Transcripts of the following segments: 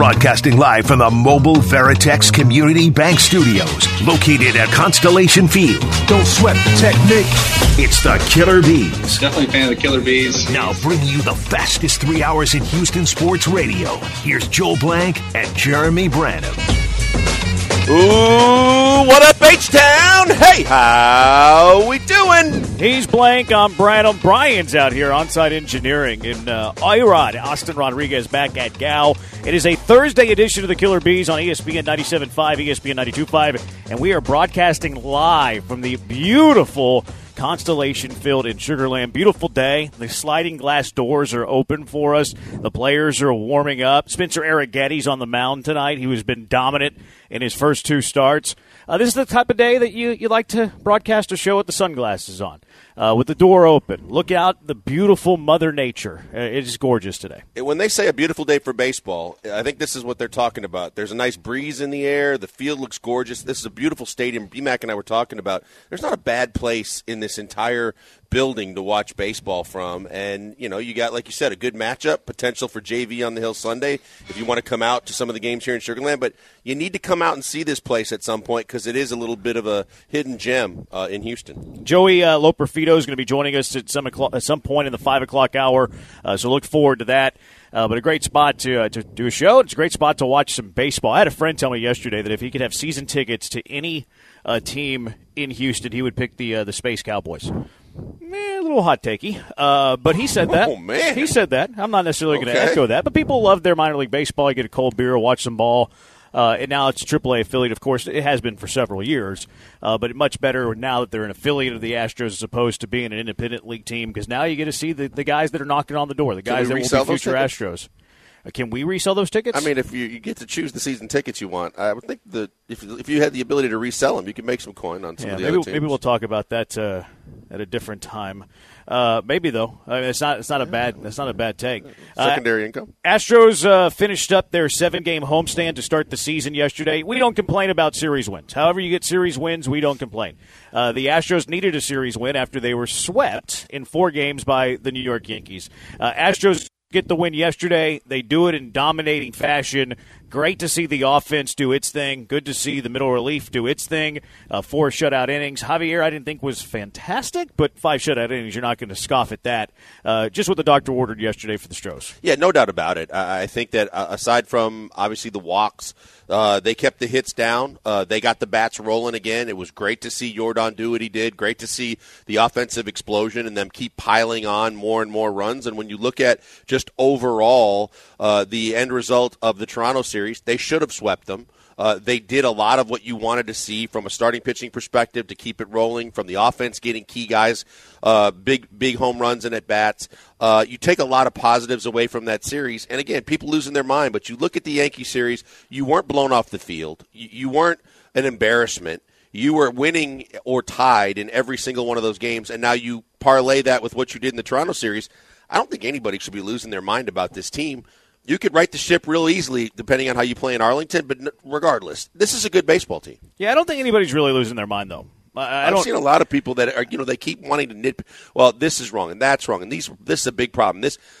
Broadcasting live from the Mobile Veritex Community Bank Studios, located at Constellation Field. Don't sweat the technique. It's the Killer Bees. Definitely a fan of the Killer Bees. Now bringing you the fastest 3 hours in Houston sports radio. Here's Joel Blank and Jeremy Branham. Ooh, what up, H-Town? Hey, how we doing? He's Blank, I'm Branham. Brian's out here, on-site engineering in IROD. Austin Rodriguez back at GAO. It is a Thursday edition of the Killer Bees on ESPN 97.5, ESPN 92.5, and we are broadcasting live from the beautiful Constellation Field in Sugar Land. Beautiful day. The sliding glass doors are open for us. The players are warming up. Spencer Arrighetti's on the mound tonight. He has been dominant in his first 2 starts. This is the type of day that you like to broadcast a show with the sunglasses on, with the door open. Look out, the beautiful Mother Nature. It is gorgeous today. When they say a beautiful day for baseball, I think this is what they're talking about. There's a nice breeze in the air. The field looks gorgeous. This is a beautiful stadium. BMAC and I were talking about. There's not a bad place in this entire building to watch baseball from. And, you know, you got, like you said, a good matchup, potential for JV on the Hill Sunday if you want to come out to some of the games here in Sugar Land. But you need to come out and see this place at some point because it is a little bit of a hidden gem in Houston. Joey Loperfido is going to be joining us at some point in the 5 o'clock hour, so look forward to that. But a great spot to do a show. It's a great spot to watch some baseball. I had a friend tell me yesterday that if he could have season tickets to any team in Houston, he would pick the Space Cowboys. A little hot takey, but he said that. Oh, man. He said that. I'm not necessarily going to echo that, but people love their minor league baseball. You get a cold beer, watch some ball. And now it's a AAA affiliate, of course. It has been for several years, but much better now that they're an affiliate of the Astros as opposed to being an independent league team because now you get to see the guys that are knocking on the door, the guys that will be future Astros. Can we resell those tickets? I mean, if you get to choose the season tickets you want, I would think that if you had the ability to resell them, you could make some coin on some of the other teams. Maybe we'll talk about that at a different time. Maybe though, I mean, it's not a bad take. Secondary income. Astros finished up their 7-game homestand to start the season yesterday. We don't complain about series wins. However, you get series wins, we don't complain. The Astros needed a series win after they were swept in 4 games by the New York Yankees. Astros get the win yesterday. They do it in dominating fashion. Great to see the offense do its thing. Good to see the middle relief do its thing. 4 shutout innings. Javier, I didn't think was fantastic, but 5 shutout innings, you're not going to scoff at that. Just what the doctor ordered yesterday for the Stros. Yeah, no doubt about it. I think that aside from, obviously, the walks, they kept the hits down. They got the bats rolling again. It was great to see Jordan do what he did. Great to see the offensive explosion and them keep piling on more and more runs. And when you look at just overall the end result of the Toronto series, they should have swept them. They did a lot of what you wanted to see from a starting pitching perspective to keep it rolling, from the offense getting key guys, big home runs and at-bats. You take a lot of positives away from that series. And, again, people losing their mind. But you look at the Yankee series, you weren't blown off the field. You weren't an embarrassment. You were winning or tied in every single one of those games, and now you parlay that with what you did in the Toronto series. I don't think anybody should be losing their mind about this team. You could right the ship real easily depending on how you play in Arlington, but regardless, this is a good baseball team. Yeah, I don't think anybody's really losing their mind, though. I've seen a lot of people that are, they keep wanting to nitpick. Well, this is wrong and that's wrong, and this is a big problem.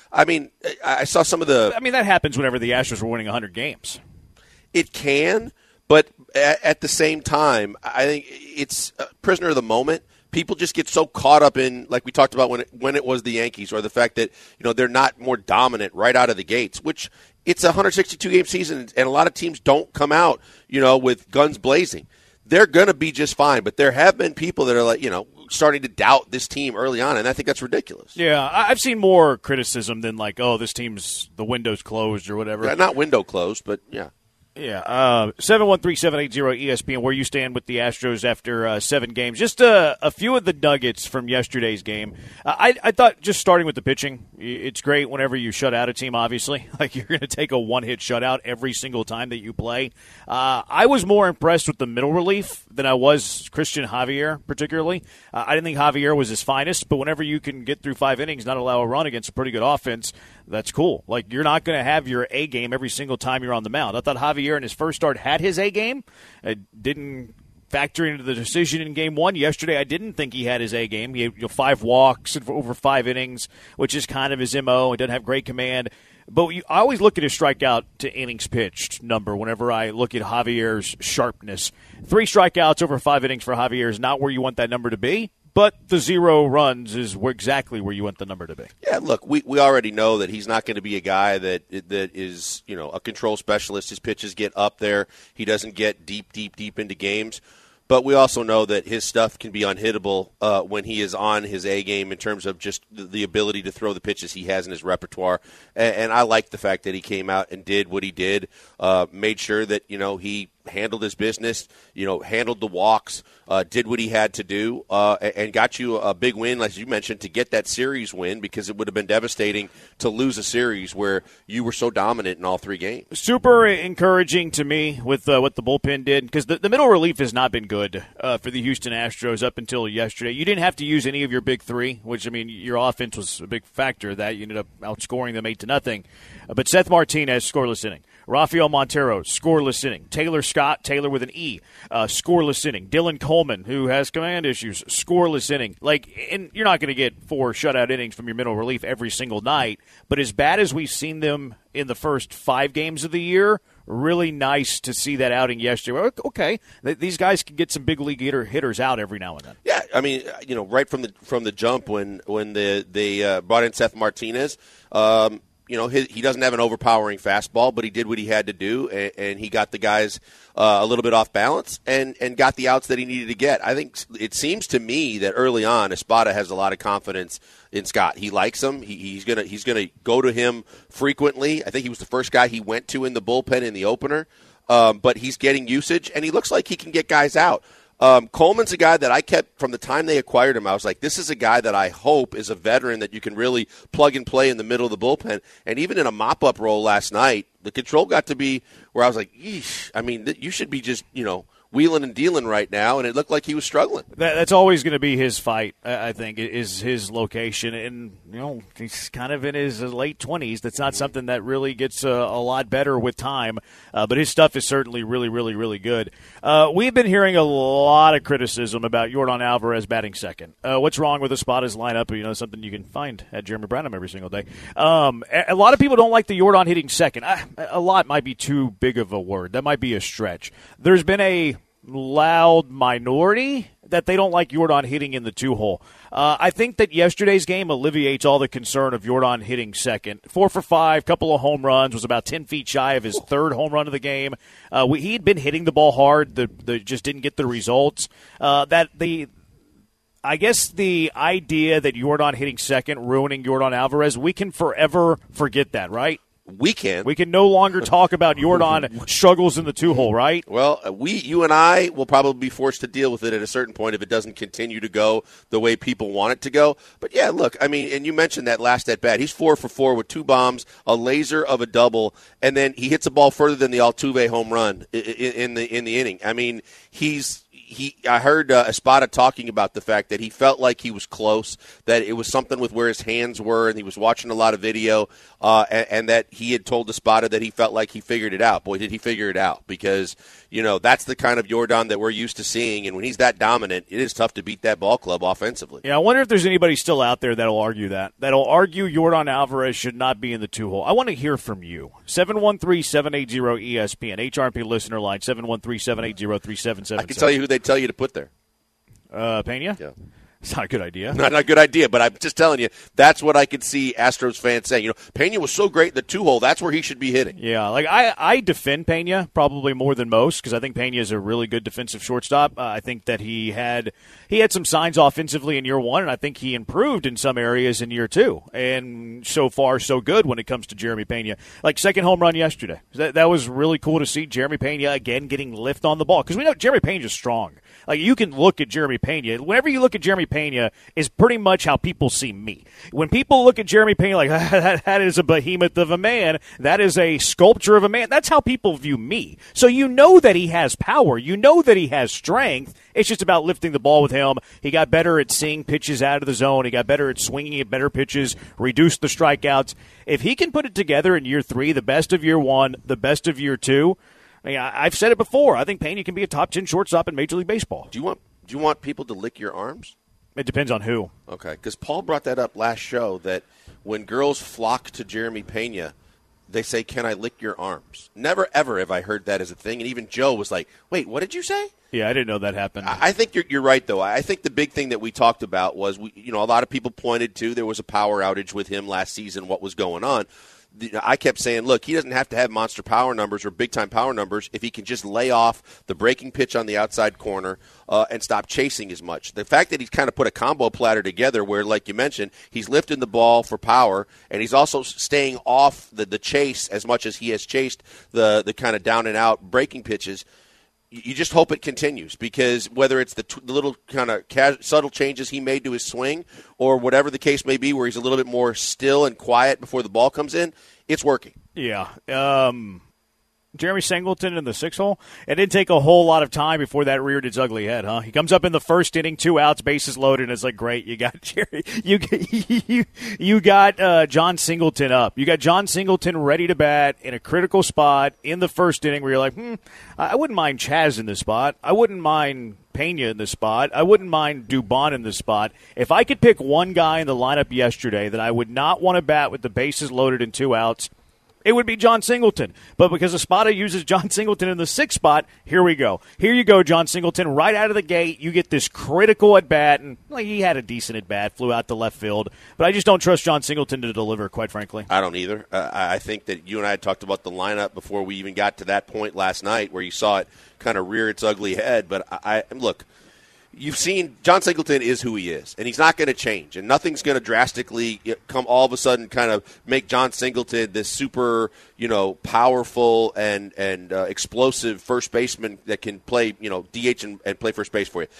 I saw some of the. I mean, that happens whenever the Astros were winning 100 games. It can, but at the same time, I think it's a prisoner of the moment. People just get so caught up in, like we talked about when it was the Yankees, or the fact that they're not more dominant right out of the gates, which it's a 162-game season, and a lot of teams don't come out with guns blazing. They're going to be just fine, but there have been people that are starting to doubt this team early on, and I think that's ridiculous. Yeah, I've seen more criticism than this team's the window's closed or whatever. Yeah, not window closed, but yeah. Yeah, 713-780-ESPN, where you stand with the Astros after 7 games. Just a few of the nuggets from yesterday's game. I thought, just starting with the pitching, it's great whenever you shut out a team, obviously. Like, you're going to take a one-hit shutout every single time that you play. I was more impressed with the middle relief than I was Christian Javier, particularly. I didn't think Javier was his finest, but whenever you can get through 5 innings, not allow a run against a pretty good offense, that's cool. Like, you're not going to have your A game every single time you're on the mound. I thought Javier in his first start had his A game. Didn't factor into the decision in Game 1. Yesterday, I didn't think he had his A game. He had 5 walks over 5 innings, which is kind of his MO. He doesn't have great command. But I always look at his strikeout to innings pitched number whenever I look at Javier's sharpness. 3 strikeouts over 5 innings for Javier is not where you want that number to be, but the 0 runs is exactly where you want the number to be. Yeah, look, we already know that he's not going to be a guy that is, a control specialist. His pitches get up there. He doesn't get deep into games. But we also know that his stuff can be unhittable when he is on his A game in terms of just the ability to throw the pitches he has in his repertoire. And I like the fact that he came out and did what he did, made sure that, he handled his business, handled the walks, did what he had to do, and got you a big win, as you mentioned, to get that series win, because it would have been devastating to lose a series where you were so dominant in all 3 games. Super encouraging to me with what the bullpen did, because the middle relief has not been good for the Houston Astros up until yesterday. You didn't have to use any of your big 3, which, your offense was a big factor of that. You ended up outscoring them 8-0. But Seth Martinez, scoreless inning. Rafael Montero, scoreless inning. Taylor Scott, with an E, scoreless inning. Dylan Coleman, who has command issues, scoreless inning. And you're not going to get 4 shutout innings from your middle relief every single night, but as bad as we've seen them in the first 5 games of the year, really nice to see that outing yesterday. Okay, these guys can get some big league hitters out every now and then. Yeah, right from the jump when they brought in Seth Martinez. He doesn't have an overpowering fastball, but he did what he had to do, and he got the guys a little bit off balance and got the outs that he needed to get. I think it seems to me that early on, Espada has a lot of confidence in Scott. He likes him. He's gonna go to him frequently. I think he was the first guy he went to in the bullpen in the opener, but he's getting usage, and he looks like he can get guys out. Coleman's a guy that I kept from the time they acquired him. I was like, this is a guy that I hope is a veteran that you can really plug and play in the middle of the bullpen. And even in a mop-up role last night, the control got to be where I was like, yeesh, you should be just, wheeling and dealing right now, and it looked like he was struggling. That's always going to be his fight, I think, is his location. And, he's kind of in his late 20s. That's not something that really gets a lot better with time. But his stuff is certainly really, really, really good. We've been hearing a lot of criticism about Yordan Alvarez batting second. What's wrong with Espada's lineup? Something you can find at Jeremy Branham every single day. A lot of people don't like the Yordan hitting second. A lot might be too big of a word. That might be a stretch. There's been a loud minority that they don't like Yordan hitting in the 2-hole. I think that yesterday's game alleviates all the concern of Yordan hitting second. 4 for 5, couple of home runs, was about 10 feet shy of his 3rd home run of the game. He had been hitting the ball hard, just didn't get the results. I guess the idea that Yordan hitting second ruining Yordan Alvarez, we can forever forget that, right? We can no longer talk about Yordan struggles in the 2-hole, right? Well, you and I will probably be forced to deal with it at a certain point if it doesn't continue to go the way people want it to go. But yeah, look, and you mentioned that last at bat. He's 4 for 4 with 2 bombs, a laser of a double, and then he hits a ball further than the Altuve home run in the inning. I heard Espada talking about the fact that he felt like he was close, that it was something with where his hands were, and he was watching a lot of video, and that he had told Espada that he felt like he figured it out. Boy, did he figure it out, because, that's the kind of Yordan that we're used to seeing, and when he's that dominant, it is tough to beat that ball club offensively. Yeah, I wonder if there's anybody still out there that'll argue that'll argue Yordan Alvarez should not be in the 2-hole. I want to hear from you. 713-780-ESPN, HRP listener line, 713-780-3777. I can tell you who they tell you to put there. Pena? Yeah. It's not a good idea. Not a good idea, but I'm just telling you, that's what I could see Astros fans saying. Pena was so great in the 2-hole, that's where he should be hitting. Yeah, I defend Pena probably more than most, because I think Pena is a really good defensive shortstop. I think that he had some signs offensively in year 1, and I think he improved in some areas in year 2. And so far, so good when it comes to Jeremy Pena. Second home run yesterday. That was really cool to see Jeremy Pena again getting lift on the ball, because we know Jeremy Pena is strong. You can look at Jeremy Pena. Whenever you look at Jeremy Pena, is pretty much how people see me. When people look at Jeremy Pena that is a behemoth of a man, that is a sculpture of a man, that's how people view me. So you know that he has power. You know that he has strength. It's just about lifting the ball with him. He got better at seeing pitches out of the zone. He got better at swinging at better pitches, reduced the strikeouts. If he can put it together in year 3, the best of year 1, the best of year 2, I've said it before. I think Pena can be a top 10 shortstop in Major League Baseball. Do you want people to lick your arms? It depends on who. Okay, because Paul brought that up last show, that when girls flock to Jeremy Pena, they say, "Can I lick your arms?" Never, ever have I heard that as a thing. And even Joe was like, "Wait, what did you say?" Yeah, I didn't know that happened. I think you're right, though. I think the big thing that we talked about was, a lot of people pointed to there was a power outage with him last season, what was going on. I kept saying, look, he doesn't have to have monster power numbers or big-time power numbers if he can just lay off the breaking pitch on the outside corner and stop chasing as much. The fact that he's kind of put a combo platter together where, like you mentioned, he's lifting the ball for power, and he's also staying off the chase as much as he has chased the kind of down-and-out breaking pitches. You just hope it continues, because whether it's the little kind of subtle changes he made to his swing or whatever the case may be where he's a little bit more still and quiet before the ball comes in, it's working. Yeah. Jeremy Singleton in the 6-hole. It didn't take a whole lot of time before that reared its ugly head, huh? He comes up in the first inning, 2 outs, bases loaded, and it's like, great, you got Jerry. You got John Singleton up. You got John Singleton ready to bat in a critical spot in the first inning where you're like, I wouldn't mind Chaz in this spot. I wouldn't mind Pena in this spot. I wouldn't mind Dubon in this spot. If I could pick one guy in the lineup yesterday that I would not want to bat with the bases loaded and 2 outs, it would be John Singleton. But because Espada uses John Singleton in the 6th spot, here we go. Here you go, John Singleton. Right out of the gate, you get this critical at-bat. And he had a decent at-bat, flew out to left field. But I just don't trust John Singleton to deliver, quite frankly. I don't either. I think that you and I had talked about the lineup before we even got to that point last night where you saw it kind of rear its ugly head. But look, you've seen John Singleton is who he is, and he's not going to change, and nothing's going to drastically come all of a sudden kind of make John Singleton this super, powerful and explosive first baseman that can play, DH and play first base for you.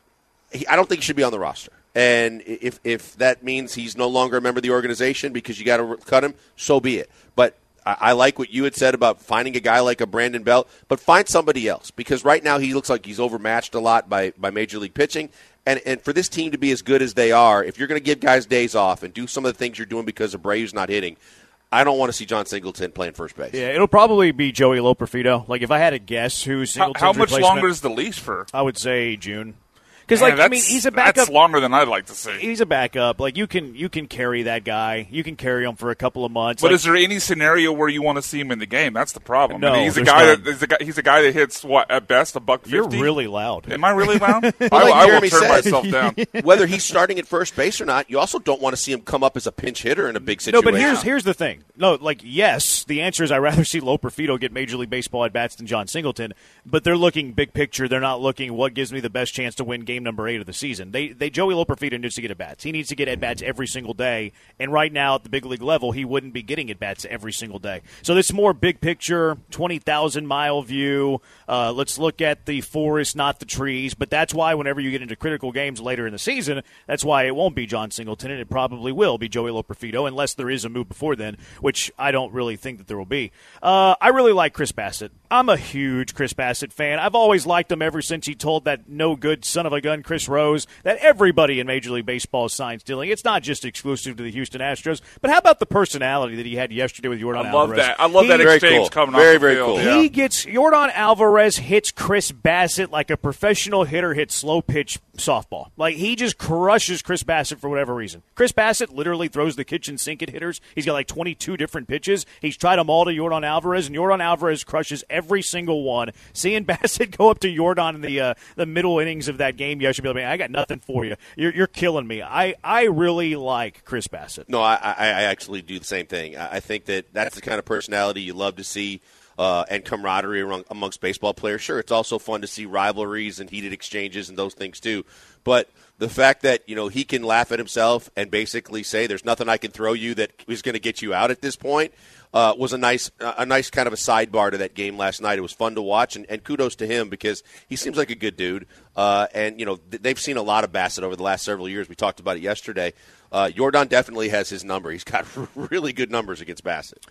I don't think he should be on the roster. And if that means he's no longer a member of the organization because you got to cut him, so be it. But I like what you had said about finding a guy like a Brandon Belt, but find somebody else, because right now he looks like he's overmatched a lot by Major League pitching. And for this team to be as good as they are, if you're going to give guys days off and do some of the things you're doing because Abreu's not hitting, I don't want to see John Singleton playing first base. Yeah, it'll probably be Joey Loperfido. Like, if I had to guess who's Singleton's how much replacement, longer is the lease for? I would say June. Because, he's a backup. That's longer than I'd like to see. He's a backup. Like, you can carry that guy. You can carry him for a couple of months. But is there any scenario where you want to see him in the game? That's the problem. No, he's a guy that hits at best $150. You're really loud. Am I really loud? I will turn myself down. Whether he's starting at first base or not, you also don't want to see him come up as a pinch hitter in a big situation. No, but here's the thing. No, yes, the answer is I'd rather see Loperfido get Major League Baseball at bats than John Singleton. But they're looking big picture. They're not looking what gives me the best chance to win game number 8 of the season. Joey Loperfido needs to get at-bats. He needs to get at-bats every single day. And right now, at the big league level, he wouldn't be getting at-bats every single day. So this is more big picture, 20,000-mile view. Let's look at the forest, not the trees. But that's why whenever you get into critical games later in the season, that's why it won't be John Singleton, and it probably will be Joey Loperfido, unless there is a move before then, which I don't really think that there will be. I really like Chris Bassitt. I'm a huge Chris Bassitt fan. I've always liked him ever since he told that no-good son-of-a-gun Chris Rose that everybody in Major League Baseball is sign stealing. It's not just exclusive to the Houston Astros. But how about the personality that he had yesterday with Yordan Alvarez? I love that exchange coming off the field. Very cool. He gets Yordan Alvarez hits Chris Bassitt like a professional hitter hits slow pitch softball. Like, he just crushes Chris Bassitt for whatever reason. Chris Bassitt literally throws the kitchen sink at hitters. He's got like 22 different pitches. He's tried them all to Yordan Alvarez, and Yordan Alvarez crushes every single one. Seeing Bassitt go up to Yordan in the middle innings of that game yesterday, I mean, I got nothing for you. You're killing me. I really like Chris Bassitt. No, I actually do the same thing. I think that's the kind of personality you love to see. And camaraderie amongst baseball players. Sure, it's also fun to see rivalries and heated exchanges and those things too. But the fact that he can laugh at himself and basically say, "There's nothing I can throw you that is going to get you out at this point," was a nice kind of a sidebar to that game last night. It was fun to watch, and kudos to him because he seems like a good dude. And they've seen a lot of Bassitt over the last several years. We talked about it yesterday. Yordan definitely has his number. He's got really good numbers against Bassitt.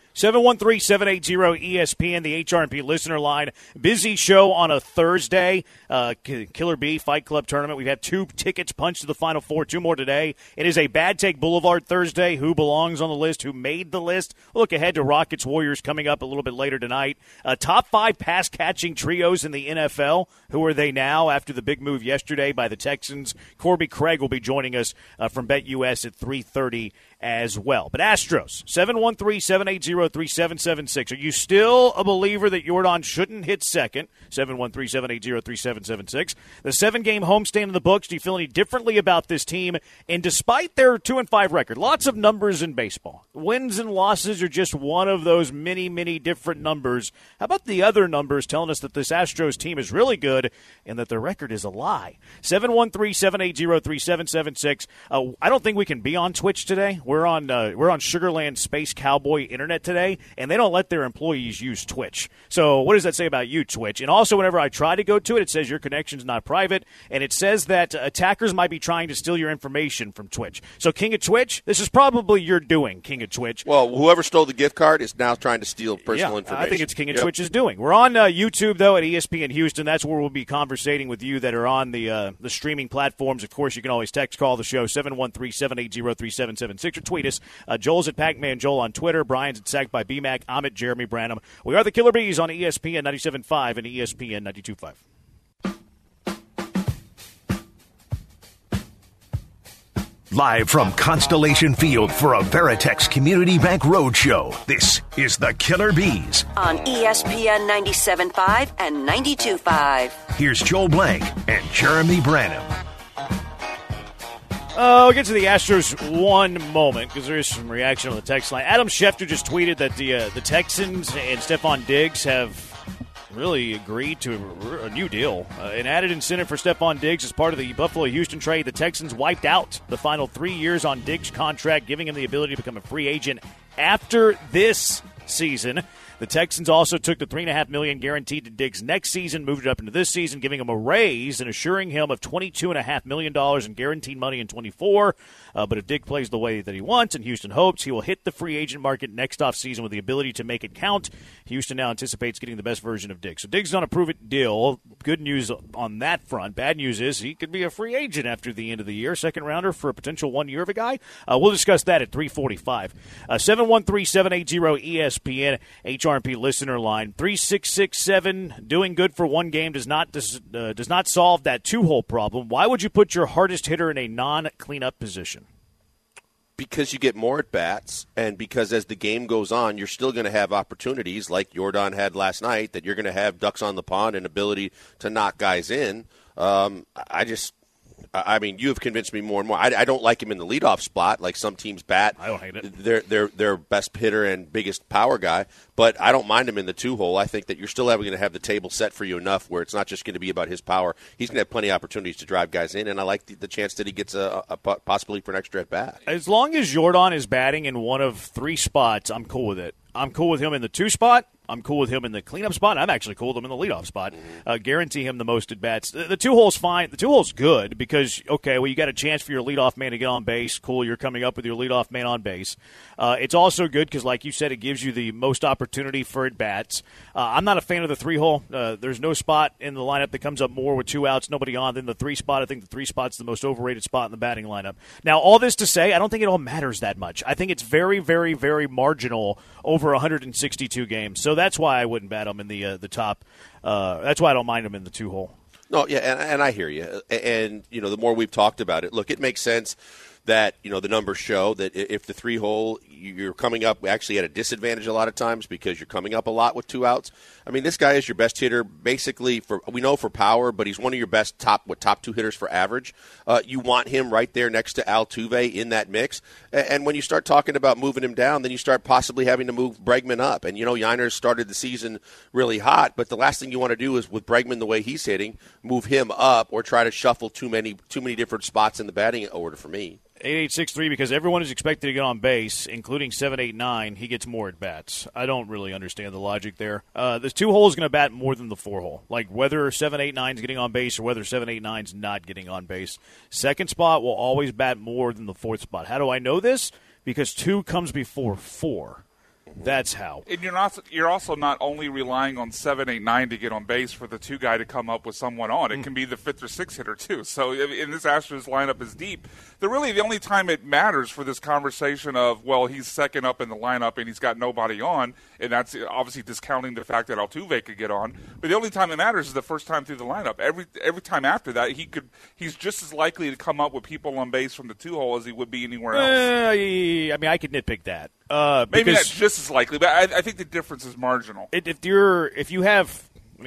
713-780-ESPN, the HRP listener line. Busy show on a Thursday. Killer Bee Fight Club tournament. We've had 2 tickets punched to the Final Four, 2 more today. It is a Bad Take Boulevard Thursday. Who belongs on the list? Who made the list? We'll look ahead to Rockets Warriors coming up a little bit later tonight. Top 5 pass-catching trios in the NFL. Who are they now after the big move yesterday by the Texans? Corby Craig will be joining us from BetUS at 3:30 as well. But Astros, 713-780-3776. Are you still a believer that Yordan shouldn't hit second? 713-780-3776. The 7-game homestand in the books. Do you feel any differently about this team? And despite their 2-5 record, lots of numbers in baseball. Wins and losses are just one of those many, many different numbers. How about the other numbers telling us that this Astros team is really good and that their record is a lie? 713-780-3776. I don't think we can be on Twitch today. We're on Sugarland Space Cowboy Internet today, and they don't let their employees use Twitch. So what does that say about you, Twitch? And also, whenever I try to go to it, it says your connection's not private, and it says that attackers might be trying to steal your information from Twitch. So, King of Twitch, this is probably your doing, King of Twitch. Well, whoever stole the gift card is now trying to steal personal information. I think it's King of Twitch's doing. We're on YouTube, though, at ESPN Houston. That's where we'll be conversating with you that are on the streaming platforms. Of course, you can always text, call the show, 713-780-3776, or tweet us. Joel's at Pac-Man Joel on Twitter. Brian's at Sacked by BMAC. I'm at Jeremy Branham. We are the Killer Bees on ESPN 97.5 and ESPN 92.5. Live from Constellation Field for a Veritex Community Bank Roadshow, this is the Killer Bees on ESPN 97.5 and 92.5. Here's Joel Blank and Jeremy Branham. We'll get to the Astros one moment because there is some reaction on the text line. Adam Schefter just tweeted that the Texans and Stephon Diggs have really agreed to a new deal. An added incentive for Stephon Diggs as part of the Buffalo-Houston trade. The Texans wiped out the final 3 years on Diggs' contract, giving him the ability to become a free agent after this season. The Texans also took the $3.5 million guaranteed to Diggs next season, moved it up into this season, giving him a raise and assuring him of $22.5 million in guaranteed money in 24. But if Diggs plays the way that he wants, and Houston hopes, he will hit the free agent market next offseason with the ability to make it count. Houston now anticipates getting the best version of Diggs. So Diggs is on a prove-it deal. Good news on that front. Bad news is he could be a free agent after the end of the year. Second rounder for a potential 1 year of a guy. We'll discuss that at 3:45. 713-780-ESPN, HRP listener line. 3667, doing good for one game does not solve that two-hole problem. Why would you put your hardest hitter in a non-cleanup position? Because you get more at-bats, and because as the game goes on, you're still going to have opportunities like Yordan had last night, that you're going to have ducks on the pond and ability to knock guys in. I mean, you have convinced me more and more. I don't like him in the leadoff spot, like some teams bat. I don't hate it. Their best hitter and biggest power guy, but I don't mind him in the two-hole. I think that you're still going to have the table set for you enough where it's not just going to be about his power. He's going to have plenty of opportunities to drive guys in, and I like the chance that he gets a possibly for an extra at-bat. As long as Yordan is batting in one of three spots, I'm cool with it. I'm cool with him in the two spot. I'm cool with him in the cleanup spot. I'm actually cool with him in the leadoff spot. Guarantee him the most at-bats. The two-hole's fine. The two-hole's good because, okay, well, you got a chance for your leadoff man to get on base. Cool, you're coming up with your leadoff man on base. It's also good because, like you said, it gives you the most opportunity for at-bats. I'm not a fan of the three-hole. There's no spot in the lineup that comes up more with two outs, nobody on, than the three spot. I think the three spot's the most overrated spot in the batting lineup. Now, all this to say, I don't think it all matters that much. I think it's very, very, very marginal over 162 games. So that's why I wouldn't bat him in the top. That's why I don't mind him in the two-hole. No, yeah, and I hear you. And, you know, the more we've talked about it, look, it makes sense that, you know, the numbers show that if the three-hole, you're coming up actually at a disadvantage a lot of times because you're coming up a lot with two outs. I mean, this guy is your best hitter basically we know for power, but he's one of your best top two hitters for average. You want him right there next to Altuve in that mix. And when you start talking about moving him down, then you start possibly having to move Bregman up. And, you know, Yiner started the season really hot, but the last thing you want to do is with Bregman the way he's hitting, move him up or try to shuffle too many different spots in the batting order for me. 8863, because everyone is expected to get on base, including 789. He gets more at bats. I don't really understand the logic there. The two hole is going to bat more than the four hole. Like whether 789 is getting on base or whether 789 is not getting on base. Second spot will always bat more than the fourth spot. How do I know this? Because two comes before four. That's how. And you're also not only relying on 7, 8, 9 to get on base for the 2 guy to come up with someone on. It can be the 5th or 6th hitter too. So in this Astros lineup is deep. The only time it matters for this conversation of, well, he's second up in the lineup and he's got nobody on, and that's obviously discounting the fact that Altuve could get on. But the only time it matters is the first time through the lineup. Every time after that, he's just as likely to come up with people on base from the 2-hole as he would be anywhere else. I mean, I could nitpick that. Maybe not just as likely, but I think the difference is marginal. If you have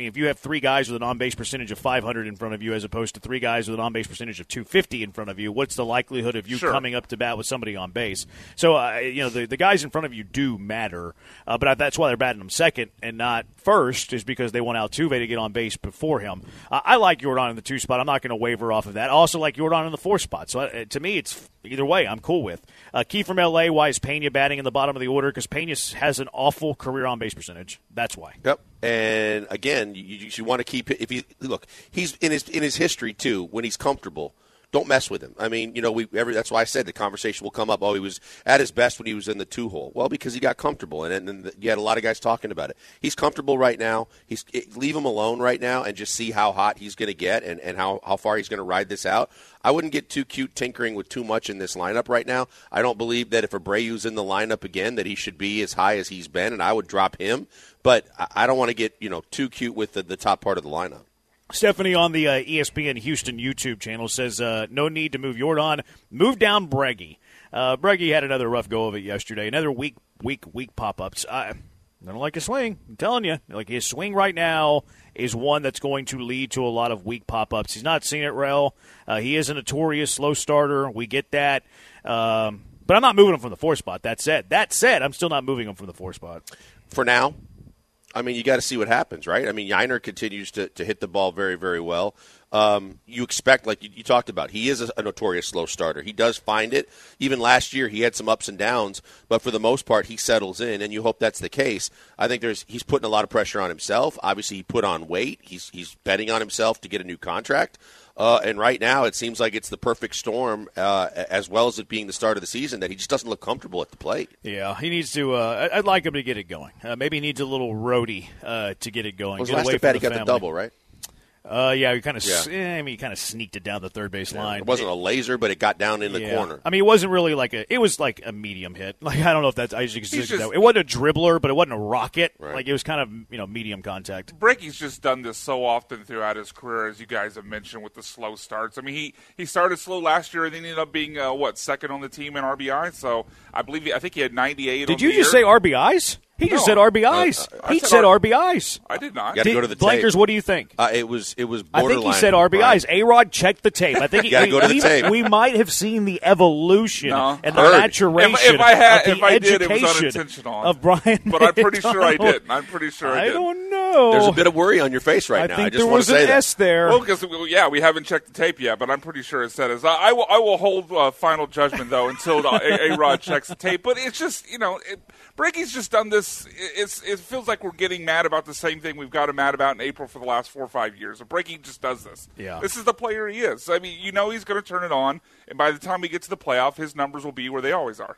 3 guys with an on-base percentage of 500 in front of you as opposed to 3 guys with an on-base percentage of 250 in front of you, what's the likelihood of you coming up to bat with somebody on base? So, the guys in front of you do matter, but that's why they're batting them second and not first, is because they want Altuve to get on base before him. I like Jordan in the 2 spot. I'm not going to waver off of that. I also like Jordan in the 4 spot. So, to me, it's either way I'm cool with. Key from L.A., why is Pena batting in the bottom of the order? Because Pena has an awful career on-base percentage. That's why. Yep. And again, you want to keep it. He's in his history too. When he's comfortable, don't mess with him. I mean, that's why I said the conversation will come up. Oh, he was at his best when he was in the 2-hole. Well, because he got comfortable, and you had a lot of guys talking about it. He's comfortable right now. Leave him alone right now, and just see how hot he's going to get, and how far he's going to ride this out. I wouldn't get too cute tinkering with too much in this lineup right now. I don't believe that if Abreu's in the lineup again that he should be as high as he's been, and I would drop him. But I don't want to get too cute with the top part of the lineup. Stephanie on the ESPN Houston YouTube channel says, no need to move Jordan. Move down Breggy. Breggy had another rough go of it yesterday. Another weak pop-ups. I don't like his swing. I'm telling you. Like, his swing right now is one that's going to lead to a lot of weak pop-ups. He's not seen it, Rel. He is a notorious slow starter. We get that. But I'm not moving him from the 4 spot. That said, I'm still not moving him from the 4 spot. For now. I mean, you got to see what happens, right? I mean, Yainer continues to hit the ball very, very well. You expect, like you talked about, he is a notorious slow starter. He does find it. Even last year, he had some ups and downs, but for the most part, he settles in, and you hope that's the case. I think he's putting a lot of pressure on himself. Obviously, he put on weight. He's betting on himself to get a new contract. And right now, it seems like it's the perfect storm, as well as it being the start of the season, that he just doesn't look comfortable at the plate. Yeah, he needs to. I'd like him to get it going. Maybe he needs a little roadie to get it going. Well, get last away at bat, from he got the double, right? He kind of he kind of sneaked it down the third base line. It wasn't a laser, but it got down in the corner. I mean, it wasn't really it was like a medium hit. Like, I don't know if that's, I usually consider that. It wasn't a dribbler, but it wasn't a rocket. Right. Like, it was kind of, medium contact. Breggy's just done this so often throughout his career, as you guys have mentioned, with the slow starts. I mean, he started slow last year and then ended up being, second on the team in RBI. So I think he had 98 Did you just say RBIs? He just said RBIs. He said RBIs. I did not. You got to go to the Blankers, tape. what do you think? It was borderline. I think he said RBIs. Right. A-Rod checked the tape. I think you got to go to the tape. We might have seen the evolution and the maturation if I education did, it was unintentional. Of Brian. But I'm pretty sure I did. I don't know. There's a bit of worry on your face right now. I think just there want was to say an that. S there. Well, because we haven't checked the tape yet, but I'm pretty sure it said it. I will hold final judgment though until A-Rod checks the tape. But it's just Breggy's just done this. It feels like we're getting mad about the same thing we've got him mad about in April for the last 4 or 5 years. Breggy just does this. Yeah. This is the player he is. I mean, he's going to turn it on, and by the time we get to the playoff, his numbers will be where they always are.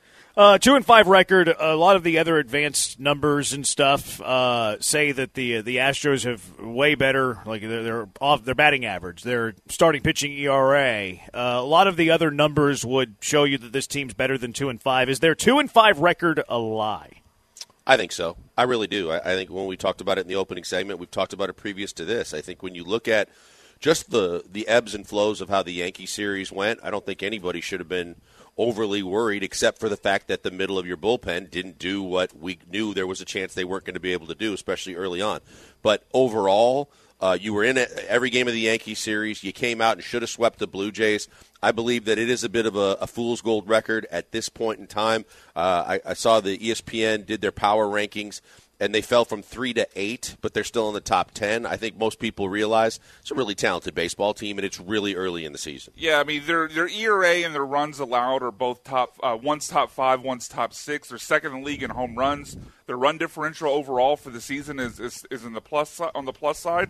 2-5 record. A lot of the other advanced numbers and stuff say that the Astros have way better. Like they're off their batting average, their starting pitching ERA. A lot of the other numbers would show you that this team's better than 2-5. Is their 2-5 record a lie? I think so. I really do. I think when we talked about it in the opening segment, we've talked about it previous to this. I think when you look at just the ebbs and flows of how the Yankee series went, I don't think anybody should have been overly worried, except for the fact that the middle of your bullpen didn't do what we knew there was a chance they weren't going to be able to do, especially early on. But overall, you were in every game of the Yankee series. You came out and should have swept the Blue Jays. I believe that it is a bit of a fool's gold record at this point in time. I saw the ESPN did their power rankings, and they fell from 3 to 8, but they're still in the top 10. I think most people realize it's a really talented baseball team, and it's really early in the season. Yeah, I mean, their ERA and their runs allowed are both top. One's top 5, one's top 6. They're second in the league in home runs. Their run differential overall for the season is in the plus on the plus side.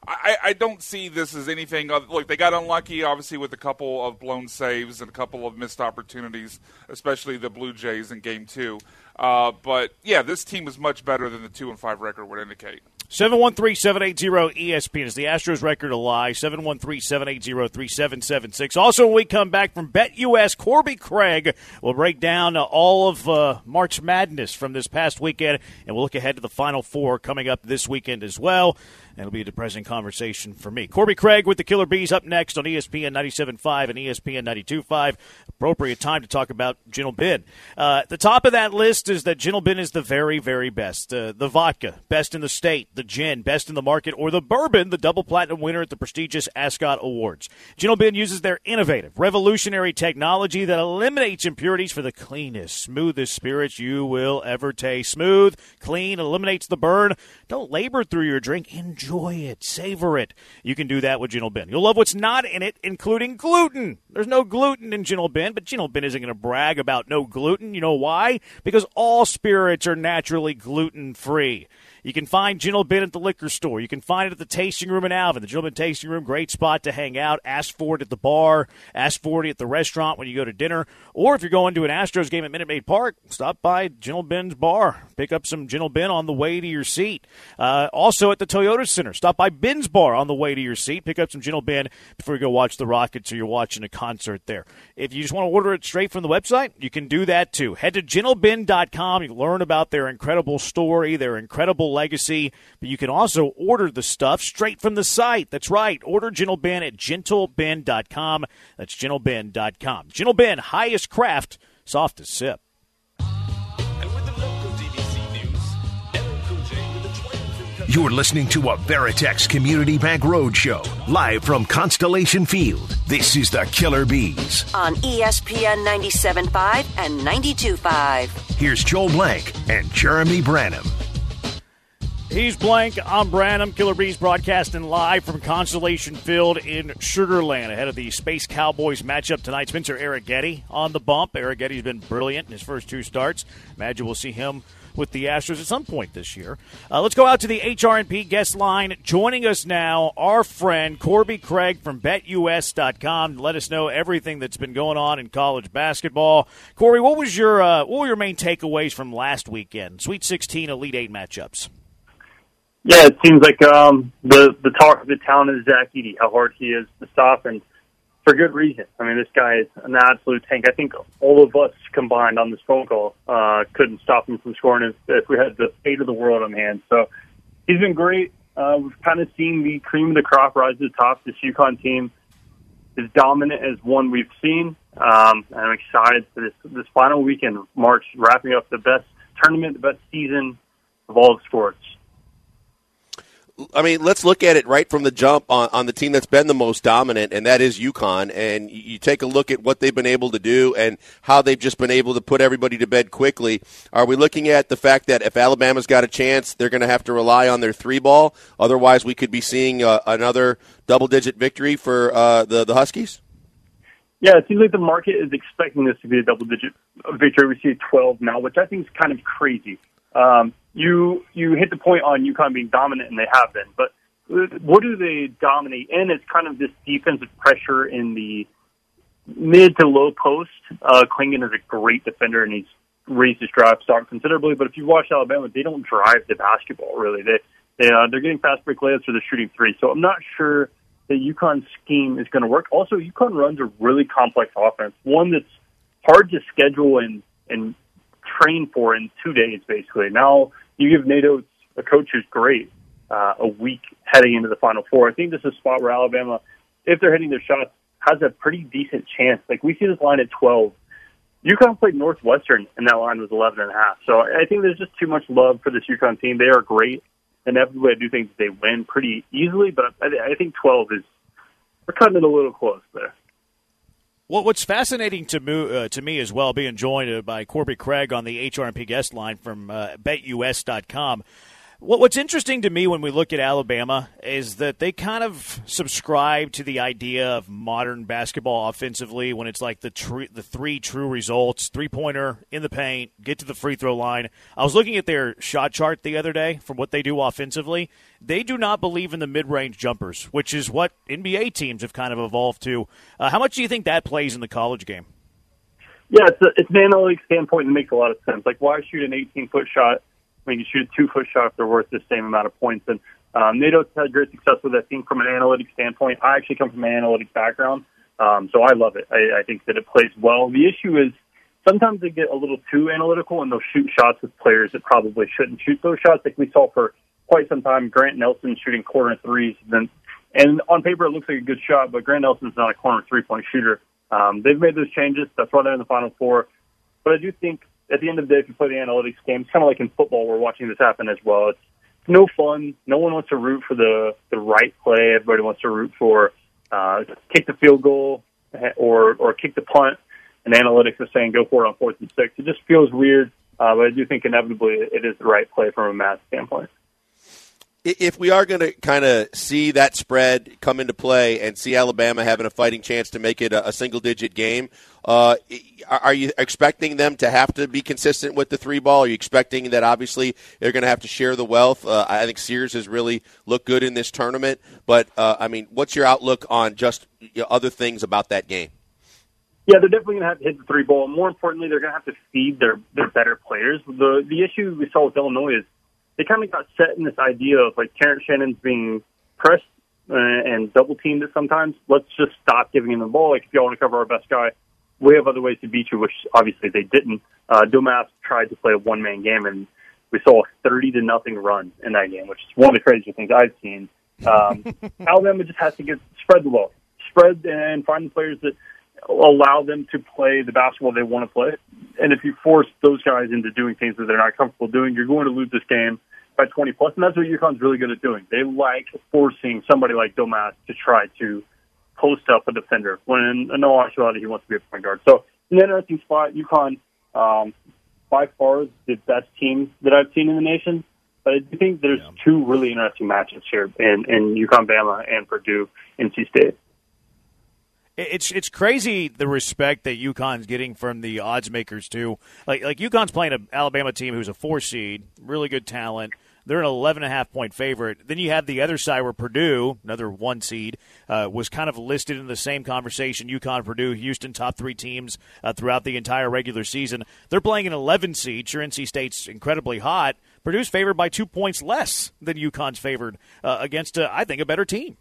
I don't see this as anything other. Look, they got unlucky, obviously, with a couple of blown saves and a couple of missed opportunities, especially the Blue Jays in Game 2. But, yeah, this team is much better than the 2-5 record would indicate. 713-780-ESPN. Is the Astros record a lie? 713-780-3776. Also, when we come back from BetUS, Corby Craig will break down all of March Madness from this past weekend, and we'll look ahead to the Final Four coming up this weekend as well. And it'll be a depressing conversation for me. Corby Craig with the Killer Bees up next on ESPN 97.5 and ESPN 92.5. Appropriate time to talk about Gentle Ben. At the top of that list is that Gentle Ben is the very, very best. The vodka, best in the state. The gin, best in the market. Or the bourbon, the double platinum winner at the prestigious Ascot Awards. Gentle Ben uses their innovative, revolutionary technology that eliminates impurities for the cleanest, smoothest spirits you will ever taste. Smooth, clean, eliminates the burn. Don't labor through your drink. Enjoy it. Savor it. You can do that with Gentle Ben. You'll love what's not in it, including gluten. There's no gluten in Gentle Ben, but Gentle Ben isn't going to brag about no gluten. You know why? Because all spirits are naturally gluten-free. You can find Gentle Ben at the liquor store. You can find it at the tasting room in Alvin. The Gentle Ben Tasting Room, great spot to hang out. Ask for it at the bar. Ask for it at the restaurant when you go to dinner. Or if you're going to an Astros game at Minute Maid Park, stop by Gentle Ben's bar. Pick up some Gentle Ben on the way to your seat. Also at the Toyota Center, stop by Ben's Bar on the way to your seat. Pick up some Gentle Ben before you go watch the Rockets or you're watching a concert there. If you just want to order it straight from the website, you can do that too. Head to gentleben.com. You can learn about their incredible story, their incredible legacy, but you can also order the stuff straight from the site. That's right. Order Gentle Ben at gentleben.com. That's gentleben.com. Gentle Ben, highest craft, softest sip. You're listening to a Veritex Community Bank Roadshow, live from Constellation Field. This is the Killer Bees. On ESPN 97.5 and 92.5. Here's Joel Blank and Jeremy Branham. He's Blank, I'm Branham. Killer Bees broadcasting live from Constellation Field in Sugar Land ahead of the Space Cowboys matchup tonight. Spencer Arrighetti on the bump. Arrighetti's been brilliant in his first two starts. Imagine we'll see him with the Astros at some point this year. Let's go out to the HRNP guest line. Joining us now, our friend Corby Craig from BetUS.com. Let us know everything that's been going on in college basketball. Corey, what were your main takeaways from last weekend? Sweet 16 Elite 8 matchups. Yeah, it seems like the talk of the town is Zach Edey, how hard he is to stop, and for good reason. I mean, this guy is an absolute tank. I think all of us combined on this phone call couldn't stop him from scoring if we had the fate of the world on hand. So he's been great. We've kind of seen the cream of the crop rise to the top. This UConn team is dominant as one we've seen. I'm excited for this final weekend of March, wrapping up the best tournament, the best season of all the sports. I mean, let's look at it right from the jump on the team that's been the most dominant, and that is UConn. And you take a look at what they've been able to do and how they've just been able to put everybody to bed quickly. Are we looking at the fact that if Alabama's got a chance, they're going to have to rely on their three ball? Otherwise, we could be seeing another double-digit victory for the Huskies? Yeah, it seems like the market is expecting this to be a double-digit victory. We see 12 now, which I think is kind of crazy. You hit the point on UConn being dominant, and they have been. But what do they dominate in? It's kind of this defensive pressure in the mid to low post. Klingon is a great defender, and he's raised his draft stock considerably. But if you watch Alabama, they don't drive the basketball, really. They're getting fast break layups or they're shooting three. So I'm not sure the UConn scheme is going to work. Also, UConn runs a really complex offense, one that's hard to schedule and train for in 2 days, basically. Now you give Nate Oates, a coach who's great, a week heading into the Final Four. I think this is a spot where Alabama, if they're hitting their shots, has a pretty decent chance. Like, we see this line at 12. UConn played Northwestern, and that line was 11.5. So I think there's just too much love for this UConn team. They are great. Inevitably, I do think they win pretty easily, but I think 12 is, we're cutting it a little close there. Well, what's fascinating to me as well, being joined by Corby Craig on the HRMP guest line from BetUS.com, What's interesting to me when we look at Alabama is that they kind of subscribe to the idea of modern basketball offensively when it's like the three true results, three-pointer in the paint, get to the free throw line. I was looking at their shot chart the other day from what they do offensively. They do not believe in the mid-range jumpers, which is what NBA teams have kind of evolved to. How much do you think that plays in the college game? Yeah, it's an analytics standpoint that makes a lot of sense. Like, why shoot an 18-foot shot when you shoot a 2-foot shot if they're worth the same amount of points? And NATO's had great success with that. I think from an analytics standpoint, I actually come from an analytics background, so I love it. I think that it plays well. The issue is sometimes they get a little too analytical and they'll shoot shots with players that probably shouldn't shoot those shots. Like we saw for quite some time, Grant Nelson shooting corner threes. And on paper, it looks like a good shot, but Grant Nelson's not a corner three-point shooter. They've made those changes. That's why they're in the Final Four. But I do think at the end of the day, if you play the analytics game, it's kind of like in football, we're watching this happen as well. It's no fun. No one wants to root for the right play. Everybody wants to root for kick the field goal or kick the punt. And analytics are saying go for it on 4th and 6. It just feels weird, but I do think inevitably it is the right play from a math standpoint. If we are going to kind of see that spread come into play and see Alabama having a fighting chance to make it a single-digit game, are you expecting them to have to be consistent with the three ball? Are you expecting that obviously they're going to have to share the wealth? I think Sears has really looked good in this tournament. But, what's your outlook on just other things about that game? Yeah, they're definitely going to have to hit the three ball. More importantly, they're going to have to feed their better players. The issue we saw with Illinois is they kind of got set in this idea of, like, Terrence Shannon's being pressed and double-teamed it sometimes. Let's just stop giving him the ball. Like, if y'all want to cover our best guy, we have other ways to beat you, which obviously they didn't. Domas tried to play a one-man game, and we saw a 30-0 run in that game, which is one of the craziest things I've seen. Alabama just has to spread the ball. Spread and find the players that allow them to play the basketball they want to play. And if you force those guys into doing things that they're not comfortable doing, you're going to lose this game by 20 plus. And that's what UConn's really good at doing. They like forcing somebody like Domas to try to post up a defender when in all actuality he wants to be a point guard. So an interesting spot. UConn by far is the best team that I've seen in the nation. But I do think there's two really interesting matchups here in UConn, Bama, and Purdue, NC State. It's crazy the respect that UConn's getting from the odds makers too. Like UConn's playing an Alabama team who's a 4 seed, really good talent. They're an 11.5-point favorite. Then you have the other side where Purdue, another 1 seed, was kind of listed in the same conversation. UConn, Purdue, Houston, top 3 teams throughout the entire regular season. They're playing an 11 seed. Sure, NC State's incredibly hot. Purdue's favored by 2 points less than UConn's favored against, I think, a better team.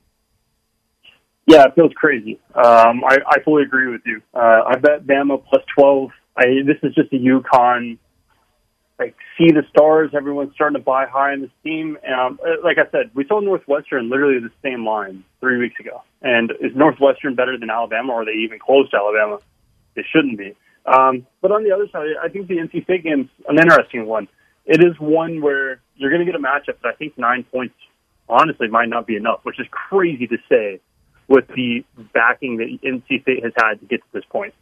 Yeah, it feels crazy. I fully agree with you. I bet Bama plus 12. This is just a UConn, like, see the stars. Everyone's starting to buy high in this team. Like I said, we saw Northwestern literally the same line 3 weeks ago. And is Northwestern better than Alabama, or are they even close to Alabama? They shouldn't be. But on the other side, I think the NC State game's an interesting one. It is one where you're going to get a matchup that I think 9 points, honestly, might not be enough, which is crazy to say with the backing that NC State has had to get to this point.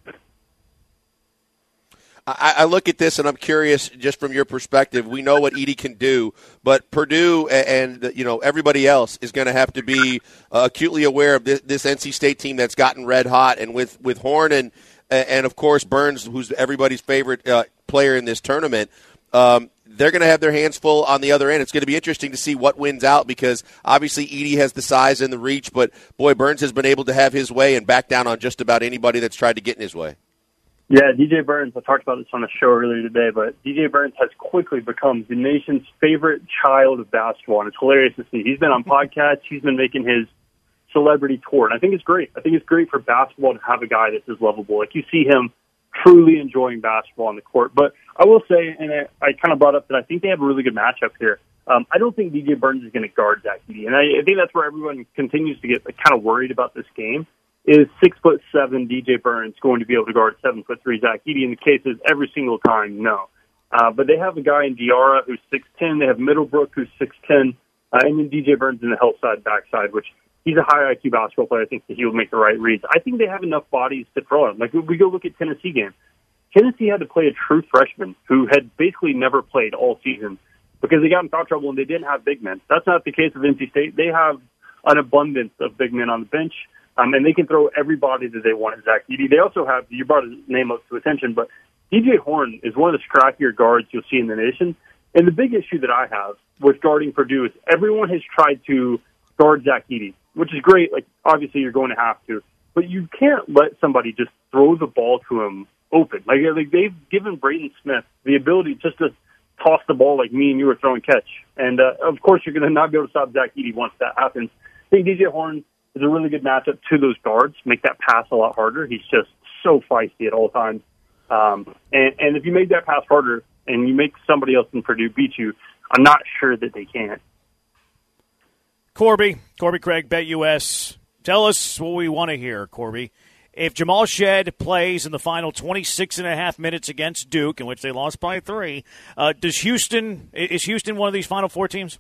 I look at this and I'm curious, just from your perspective. We know what Edey can do, but Purdue and everybody else is going to have to be acutely aware of this NC State team that's gotten red hot, and with Horn and of course Burns, who's everybody's favorite player in this tournament. They're going to have their hands full on the other end. It's going to be interesting to see what wins out, because obviously Edey has the size and the reach, but boy, Burns has been able to have his way and back down on just about anybody that's tried to get in his way. Yeah, DJ Burns, I talked about this on the show earlier today, but DJ Burns has quickly become the nation's favorite child of basketball, and it's hilarious to see. He's been on podcasts. He's been making his celebrity tour, and I think it's great. I think it's great for basketball to have a guy that's as lovable. Like, you see him truly enjoying basketball on the court. But I will say, and I kind of brought up that I think they have a really good matchup here. I don't think DJ Burns is going to guard Zach Edey, and I think that's where everyone continues to get kind of worried about this game. Is 6'7" DJ Burns going to be able to guard 7'3" Zach Edey? And the case is every single time, no. But they have a guy in Diarra who's 6'10". They have Middlebrook who's 6'10", and then DJ Burns in the help side, backside, which he's a high IQ basketball player. I think that he'll make the right reads. I think they have enough bodies to throw him. Like, we go look at Tennessee game. Tennessee had to play a true freshman who had basically never played all season because they got in foul trouble and they didn't have big men. That's not the case of NC State. They have an abundance of big men on the bench, and they can throw everybody that they want at Zach Edey. They also have, you brought his name up to attention, but DJ Horn is one of the scrappier guards you'll see in the nation. And the big issue that I have with guarding Purdue is everyone has tried to guard Zach Edey, which is great. Like, obviously you're going to have to, but you can't let somebody just throw the ball to him open. Like they've given Braden Smith the ability just to toss the ball like me and you were throwing catch. And, of course, you're going to not be able to stop Zach Edey once that happens. I think DJ Horn is a really good matchup to those guards, make that pass a lot harder. He's just so feisty at all times. And if you make that pass harder and you make somebody else in Purdue beat you, I'm not sure that they can. Corby Craig, BetUS. Tell us what we want to hear, Corby. If Jamal Shead plays in the final 26.5 minutes against Duke, in which they lost by 3, is Houston one of these Final Four teams?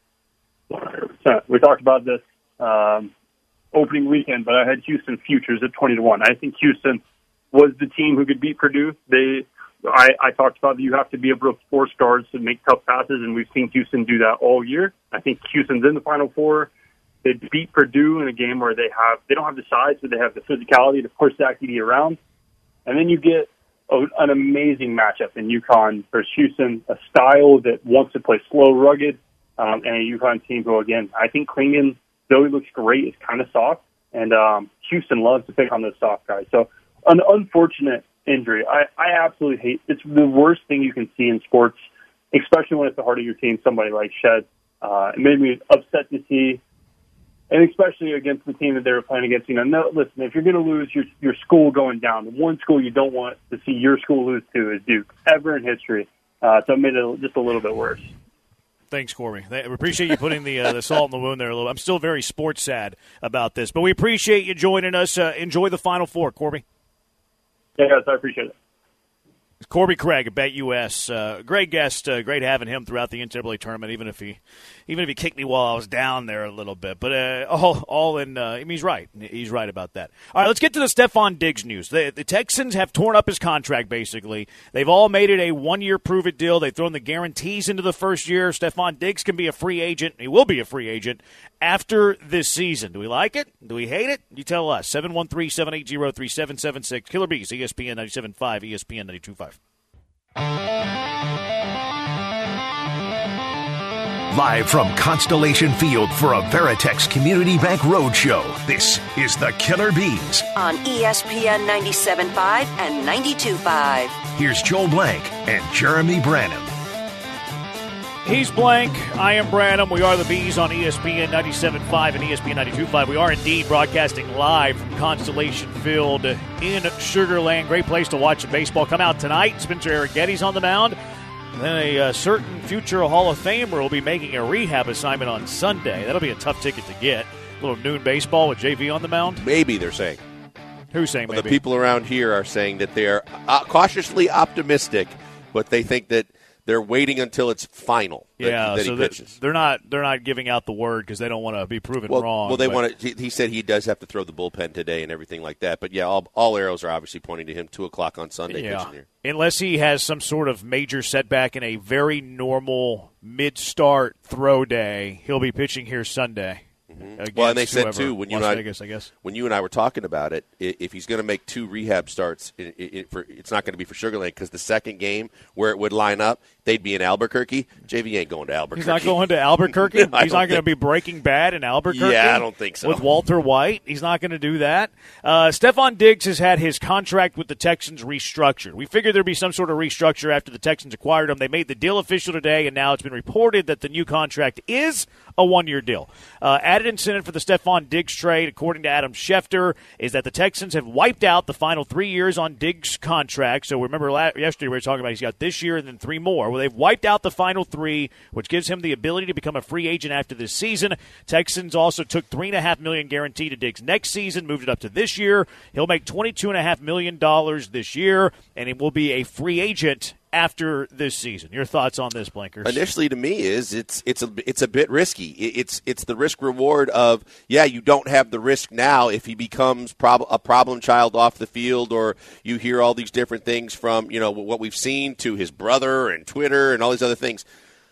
100%. We talked about this opening weekend, but I had Houston futures at 20-1. I think Houston was the team who could beat Purdue. I talked about that you have to be able to force guards to make tough passes, and we've seen Houston do that all year. I think Houston's in the Final Four. They beat Purdue in a game where they don't have the size, but they have the physicality to push Zach Edey around. And then you get an amazing matchup in UConn versus Houston, a style that wants to play slow, rugged, and a UConn team who, again, I think Klingon, though he looks great, is kind of soft, and Houston loves to pick on those soft guys. So an unfortunate injury. I absolutely hate it. It's the worst thing you can see in sports, especially when it's the heart of your team, somebody like Shead. It made me upset to see. And especially against the team that they were playing against. No, listen, if you're going to lose your school going down, the one school you don't want to see your school lose to is Duke, ever in history. So it made it just a little bit worse. Thanks, Corby. We appreciate you putting the salt in the wound there a little. I'm still very sports sad about this, but we appreciate you joining us. Enjoy the Final Four, Corby. Yeah, guys, I appreciate it. Corby Craig at BetUS. Great guest. Great having him throughout the NCAA tournament, even if he kicked me while I was down there a little bit. But all in, he's right. He's right about that. All right, let's get to the Stephon Diggs news. The Texans have torn up his contract, basically. They've all made it a one-year prove-it deal. They've thrown the guarantees into the first year. Stephon Diggs can be a free agent. He will be a free agent after this season. Do we like it? Do we hate it? You tell us. 713-780-3776. Killer Bees, ESPN 97.5, ESPN 92.5. Live from Constellation Field for a Veritex Community Bank Roadshow, this is the Killer Bees on ESPN 97.5 and 92.5. Here's Joel Blank and Jeremy Branham. He's Blank. I am Branham. We are the Bees on ESPN 97.5 and ESPN 92.5. We are indeed broadcasting live from Constellation Field in Sugar Land. Great place to watch the baseball come out tonight. Spencer Arrighetti's on the mound. Then a certain future Hall of Famer will be making a rehab assignment on Sunday. That'll be a tough ticket to get. A little noon baseball with JV on the mound. Maybe, they're saying. Who's saying maybe? The people around here are saying that they're cautiously optimistic, but they think that they're waiting until it's final. Yeah, that so he pitches. They're not giving out the word because they don't want to be proven wrong. Well, they want to. He said he does have to throw the bullpen today and everything like that. But yeah, all arrows are obviously pointing to him. 2:00 on Sunday. Yeah, pitching here. Unless he has some sort of major setback in a very normal mid-start throw day, he'll be pitching here Sunday. Well, and they said too when you and I were talking about it, if he's going to make 2 rehab starts, it's not going to be for Sugar Land because the second game where it would line up, they'd be in Albuquerque. JV ain't going to Albuquerque. He's not going to Albuquerque? No, he's not going to be Breaking Bad in Albuquerque? Yeah, I don't think so. With Walter White? He's not going to do that. Stephon Diggs has had his contract with the Texans restructured. We figured there'd be some sort of restructure after the Texans acquired him. They made the deal official today, and now it's been reported that the new contract is a 1-year deal. Added incentive for the Stephon Diggs trade, according to Adam Schefter, is that the Texans have wiped out the final 3 years on Diggs' contract. So remember yesterday we were talking about he's got this year and then 3 more. Well, they've wiped out the final 3, which gives him the ability to become a free agent after this season. Texans also took $3.5 million guaranteed to Diggs next season, moved it up to this year. He'll make $22.5 million this year, and he will be a free agent after this season. Your thoughts on this, Blinkers? Initially, to me, is it's a bit risky. It's the risk reward of you don't have the risk now if he becomes a problem child off the field, or you hear all these different things from what we've seen to his brother and Twitter and all these other things.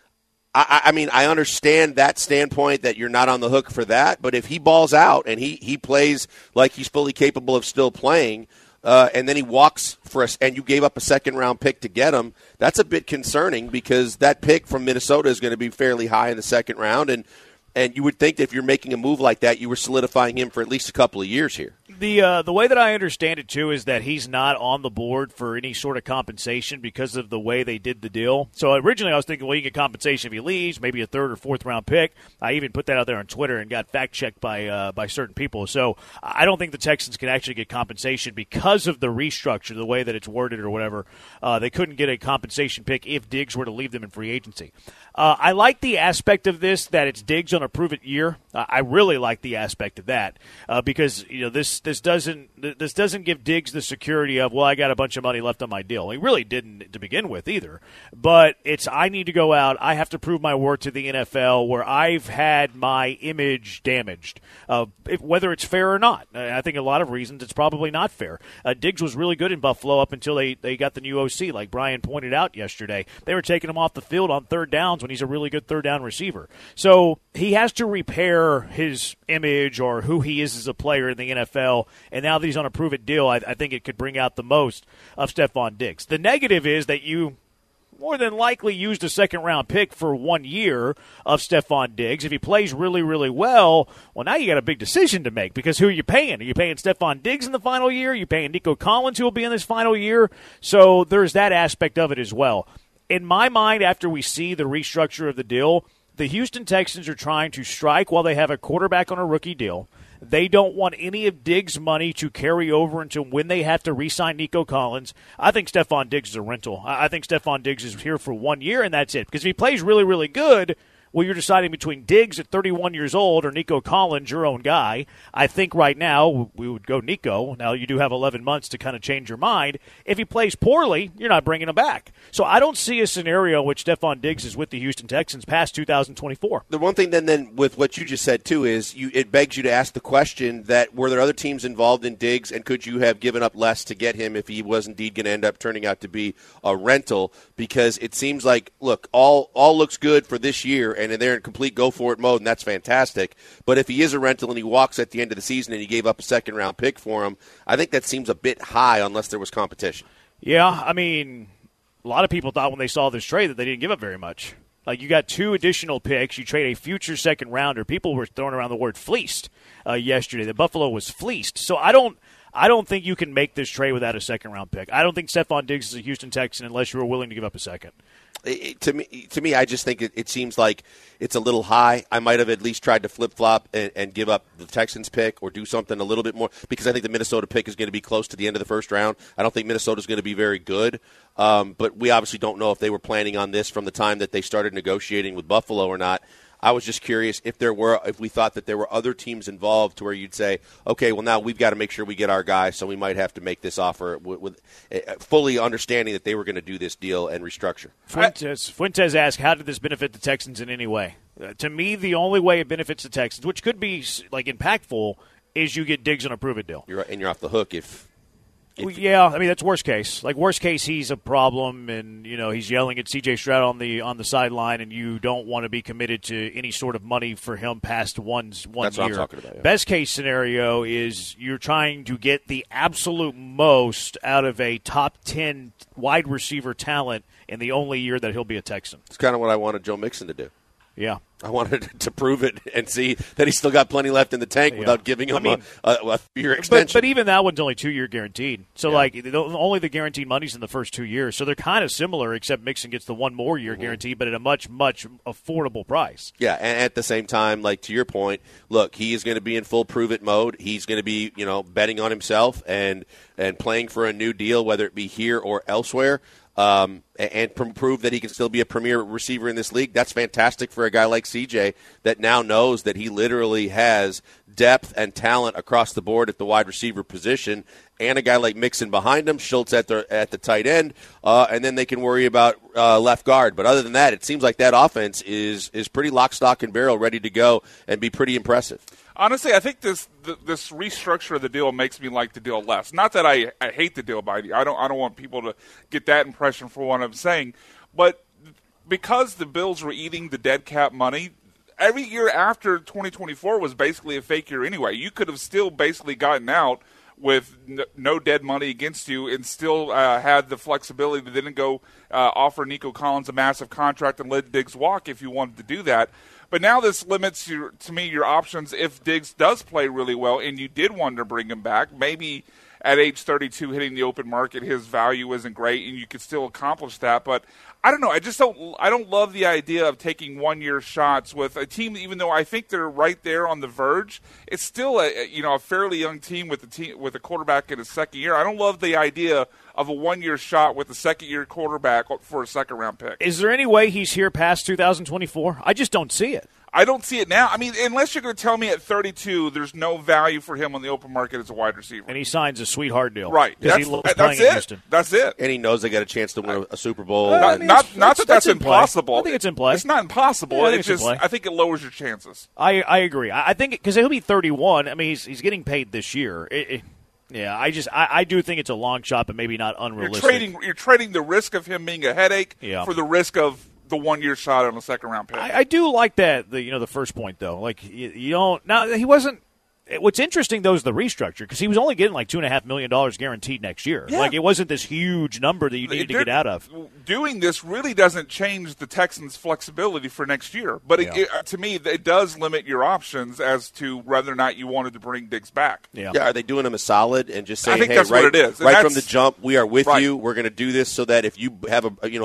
I mean, I understand that standpoint that you're not on the hook for that, but if he balls out and he plays like he's fully capable of still playing, and then he walks for us, and you gave up a second-round pick to get him, that's a bit concerning because that pick from Minnesota is going to be fairly high in the second round, and you would think that if you're making a move like that, you were solidifying him for at least a couple of years here. The way that I understand it, too, is that he's not on the board for any sort of compensation because of the way they did the deal. So originally I was thinking, well, you get compensation if he leaves, maybe a third or fourth round pick. I even put that out there on Twitter and got fact-checked by certain people. So I don't think the Texans can actually get compensation because of the restructure, the way that it's worded or whatever. They couldn't get a compensation pick if Diggs were to leave them in free agency. I like the aspect of this that it's Diggs on a prove-it year. I really like the aspect of that because this doesn't give Diggs the security of, well, I got a bunch of money left on my deal. He really didn't to begin with either. But it's I need to go out. I have to prove my worth to the NFL where I've had my image damaged, whether it's fair or not. I think a lot of reasons it's probably not fair. Diggs was really good in Buffalo up until they got the new OC, like Brian pointed out yesterday. They were taking him off the field on third downs when he's a really good third down receiver. So he has to repair his image or who he is as a player in the NFL, and now that he's on a prove-it deal, I think it could bring out the most of Stephon Diggs. The negative is that you more than likely used a second-round pick for 1 year of Stephon Diggs. If he plays really, really well, now you got a big decision to make because who are you paying? Are you paying Stephon Diggs in the final year? Are you paying Nico Collins, who will be in this final year? So there's that aspect of it as well. In my mind, after we see the restructure of the deal, the Houston Texans are trying to strike while they have a quarterback on a rookie deal. They don't want any of Diggs' money to carry over until when they have to re-sign Nico Collins. I think Stephon Diggs is a rental. I think Stephon Diggs is here for 1 year, and that's it. Because if he plays really, really good, well, you're deciding between Diggs at 31 years old or Nico Collins, your own guy. I think right now we would go Nico. Now, you do have 11 months to kind of change your mind. If he plays poorly, you're not bringing him back. So I don't see a scenario in which Stephon Diggs is with the Houston Texans past 2024. The one thing then with what you just said, too, is it begs you to ask the question that were there other teams involved in Diggs, and could you have given up less to get him if he was indeed going to end up turning out to be a rental? Because it seems like, look, all looks good for this year, and they're in complete go-for-it mode, and that's fantastic. But if he is a rental and he walks at the end of the season and you gave up a second-round pick for him, I think that seems a bit high unless there was competition. Yeah, I mean, a lot of people thought when they saw this trade that they didn't give up very much. Like, you got 2 additional picks. You trade a future second-rounder. People were throwing around the word fleeced yesterday. The Buffalo was fleeced. So I don't think you can make this trade without a second-round pick. I don't think Stephon Diggs is a Houston Texan unless you were willing to give up a second. To me, I just think it seems like it's a little high. I might have at least tried to flip-flop and give up the Texans pick or do something a little bit more because I think the Minnesota pick is going to be close to the end of the first round. I don't think Minnesota's going to be very good, but we obviously don't know if they were planning on this from the time that they started negotiating with Buffalo or not. I was just curious if we thought that there were other teams involved to where you'd say, okay, well, now we've got to make sure we get our guy, so we might have to make this offer with fully understanding that they were going to do this deal and restructure. Fuentes asked, how did this benefit the Texans in any way? To me, the only way it benefits the Texans, which could be like impactful, is you get Diggs on a prove-it deal. You're off the hook if yeah, I mean, that's worst case. Like, worst case, he's a problem, and, he's yelling at C.J. Stroud on the sideline, and you don't want to be committed to any sort of money for him past one That's year. What I'm talking about, yeah. Best case scenario is you're trying to get the absolute most out of a top 10 wide receiver talent in the only year that he'll be a Texan. It's kind of what I wanted Joe Mixon to do. Yeah. I wanted to prove it and see that he's still got plenty left in the tank without giving him a year extension. But even that one's only 2-year guaranteed. So, only the guaranteed money's in the first 2 years. So they're kind of similar, except Mixon gets the 1 more year guarantee, but at a much, much affordable price. Yeah, and at the same time, like to your point, look, he is going to be in full prove-it mode. He's going to be, betting on himself and playing for a new deal, whether it be here or elsewhere. And prove that he can still be a premier receiver in this league. That's fantastic for a guy like CJ that now knows that he literally has depth and talent across the board at the wide receiver position, and a guy like Mixon behind him, Schultz at the tight end, and then they can worry about left guard. But other than that, it seems like that offense is pretty lock, stock, and barrel, ready to go and be pretty impressive. Honestly, I think this restructure of the deal makes me like the deal less. Not that I hate the deal, I don't want people to get that impression for what I'm saying, but because the Bills were eating the dead cap money, every year after 2024 was basically a fake year anyway. You could have still basically gotten out with no dead money against you and still had the flexibility to then go offer Nico Collins a massive contract and let Diggs walk if you wanted to do that. But now this limits, your options if Diggs does play really well and you did want to bring him back. Maybe at age 32 hitting the open market, his value isn't great and you could still accomplish that. But I don't know. I don't love the idea of taking 1-year shots with a team, even though I think they're right there on the verge. It's still a fairly young team with a quarterback in his second year. I don't love the idea of a 1-year shot with a second-year quarterback for a second-round pick. Is there any way he's here past 2024? I just don't see it. I don't see it now. I mean, unless you're going to tell me at 32 there's no value for him on the open market as a wide receiver. And he signs a sweetheart deal. Right. That's it. That's it. And he knows they got a chance to win a Super Bowl. Not that that's impossible. I think it's in play. It's not impossible. Yeah, I think it lowers your chances. I agree. I think because he'll be 31. I mean, he's getting paid this year. Yeah, I do think it's a long shot, but maybe not unrealistic. You're trading the risk of him being a headache for the risk of the 1-year shot on a second-round pick. I do like that. The first point though, like you don't. Now he wasn't. What's interesting though is the restructure because he was only getting like $2.5 million guaranteed next year. Yeah. Like it wasn't this huge number that you needed to get out of. Doing this really doesn't change the Texans' flexibility for next year, but to me, it does limit your options as to whether or not you wanted to bring Diggs back. Yeah, are they doing him a solid and just saying, I think hey, that's what it is. Right from the jump, we are with you. We're going to do this so that if you have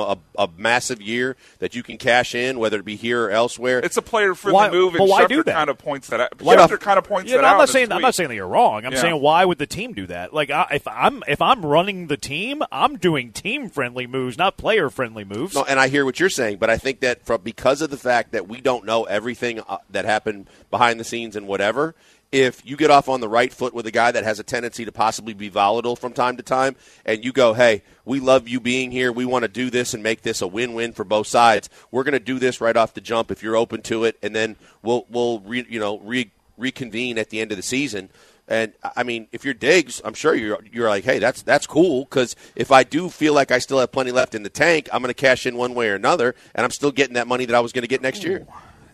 a massive year that you can cash in, whether it be here or elsewhere. It's a player-friendly move, and Schefter kind of points that out. Schefter kind of points that out. I'm not saying that you're wrong. I'm saying why would the team do that? Like if I'm running the team, I'm doing team-friendly moves, not player-friendly moves. No, and I hear what you're saying, but I think that because of the fact that we don't know everything that happened behind the scenes and whatever, if you get off on the right foot with a guy that has a tendency to possibly be volatile from time to time, and you go, hey, we love you being here, we want to do this and make this a win-win for both sides, we're going to do this right off the jump if you're open to it, and then we'll reconvene at the end of the season. And I mean, if you're Diggs, I'm sure you're like, hey, that's cool because if I do feel like I still have plenty left in the tank, I'm going to cash in one way or another, and I'm still getting that money that I was going to get next year.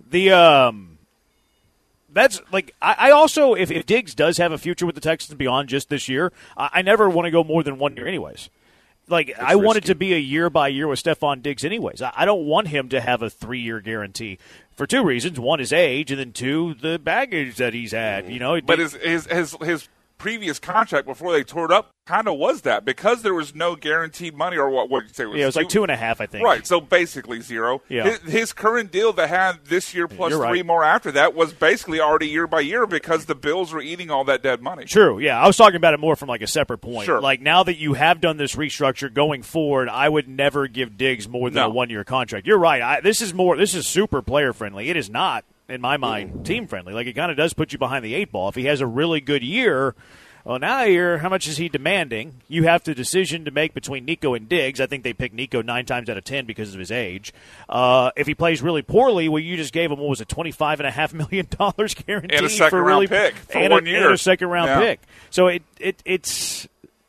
That's like I also if Diggs does have a future with the Texans beyond just this year, I never want to go more than 1 year anyways. Like I want it to be a year by year with Stephon Diggs anyways. I don't want him to have a 3-year guarantee for two reasons. One is age, and then two, the baggage that he's had. But his previous contract before they tore it up kind of was that because there was no guaranteed money or what did you say? It was like 2.5, I think. Right, so basically zero. Yeah. His current deal that had this year plus 3 more after that was basically already year by year because the Bills were eating all that dead money. True, yeah. I was talking about it more from like a separate point. Sure. Like now that you have done this restructure going forward, I would never give Diggs more than a 1-year contract. You're right. This is super player friendly. It is not, in my mind, team friendly. Like it kind of does put you behind the 8 ball. If he has a really good year, well, now how much is he demanding? You have the decision to make between Nico and Diggs. I think they pick Nico 9 times out of 10 because of his age. If he plays really poorly, well, you just gave him, $25.5 million guaranteed and a second-round pick for 1 year. And a second-round pick. So it's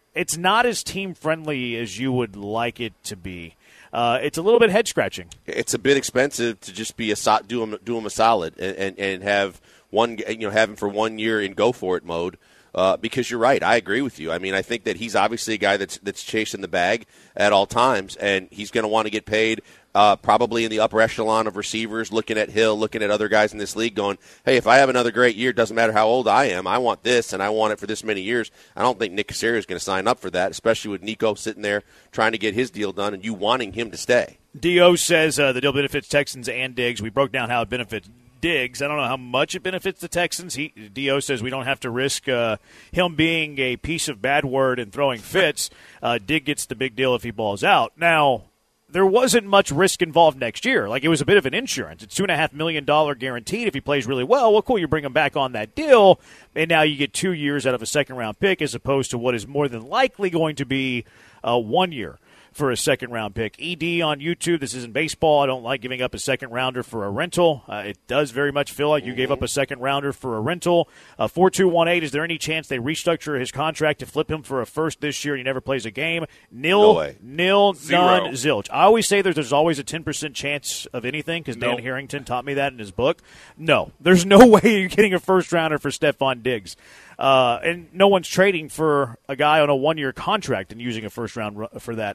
not as team-friendly as you would like it to be. It's a little bit head-scratching. It's a bit expensive to just be do him a solid and have have him for 1 year in go-for-it mode. Because you're right, I agree with you. I mean, I think that he's obviously a guy that's chasing the bag at all times, and he's going to want to get paid probably in the upper echelon of receivers, looking at Hill, looking at other guys in this league, going, hey, if I have another great year, it doesn't matter how old I am, I want this, and I want it for this many years. I don't think Nick Caserio is going to sign up for that, especially with Nico sitting there trying to get his deal done and you wanting him to stay. D.O. says the deal benefits Texans and Diggs. We broke down how it benefits Diggs. I don't know how much it benefits the Texans. D.O. says we don't have to risk him being a piece of bad word and throwing fits. Diggs gets the big deal if he balls out. Now, there wasn't much risk involved next year. Like, it was a bit of an insurance. It's $2.5 million guaranteed if he plays really well. Well, cool, you bring him back on that deal, and now you get 2 years out of a second-round pick as opposed to what is more than likely going to be 1 year. for a second-round pick. ED on YouTube, this isn't baseball. I don't like giving up a second-rounder for a rental. It does very much feel like you gave up a second-rounder for a rental. 4218, is there any chance they restructure his contract to flip him for a first this year and he never plays a game? No way. Nil, Zero. none, zilch. I always say there's always a 10% chance of anything because Dan Harrington taught me that in his book. No, there's no way you're getting a first-rounder for Stephon Diggs. And no one's trading for a guy on a one-year contract and using a first-round for that.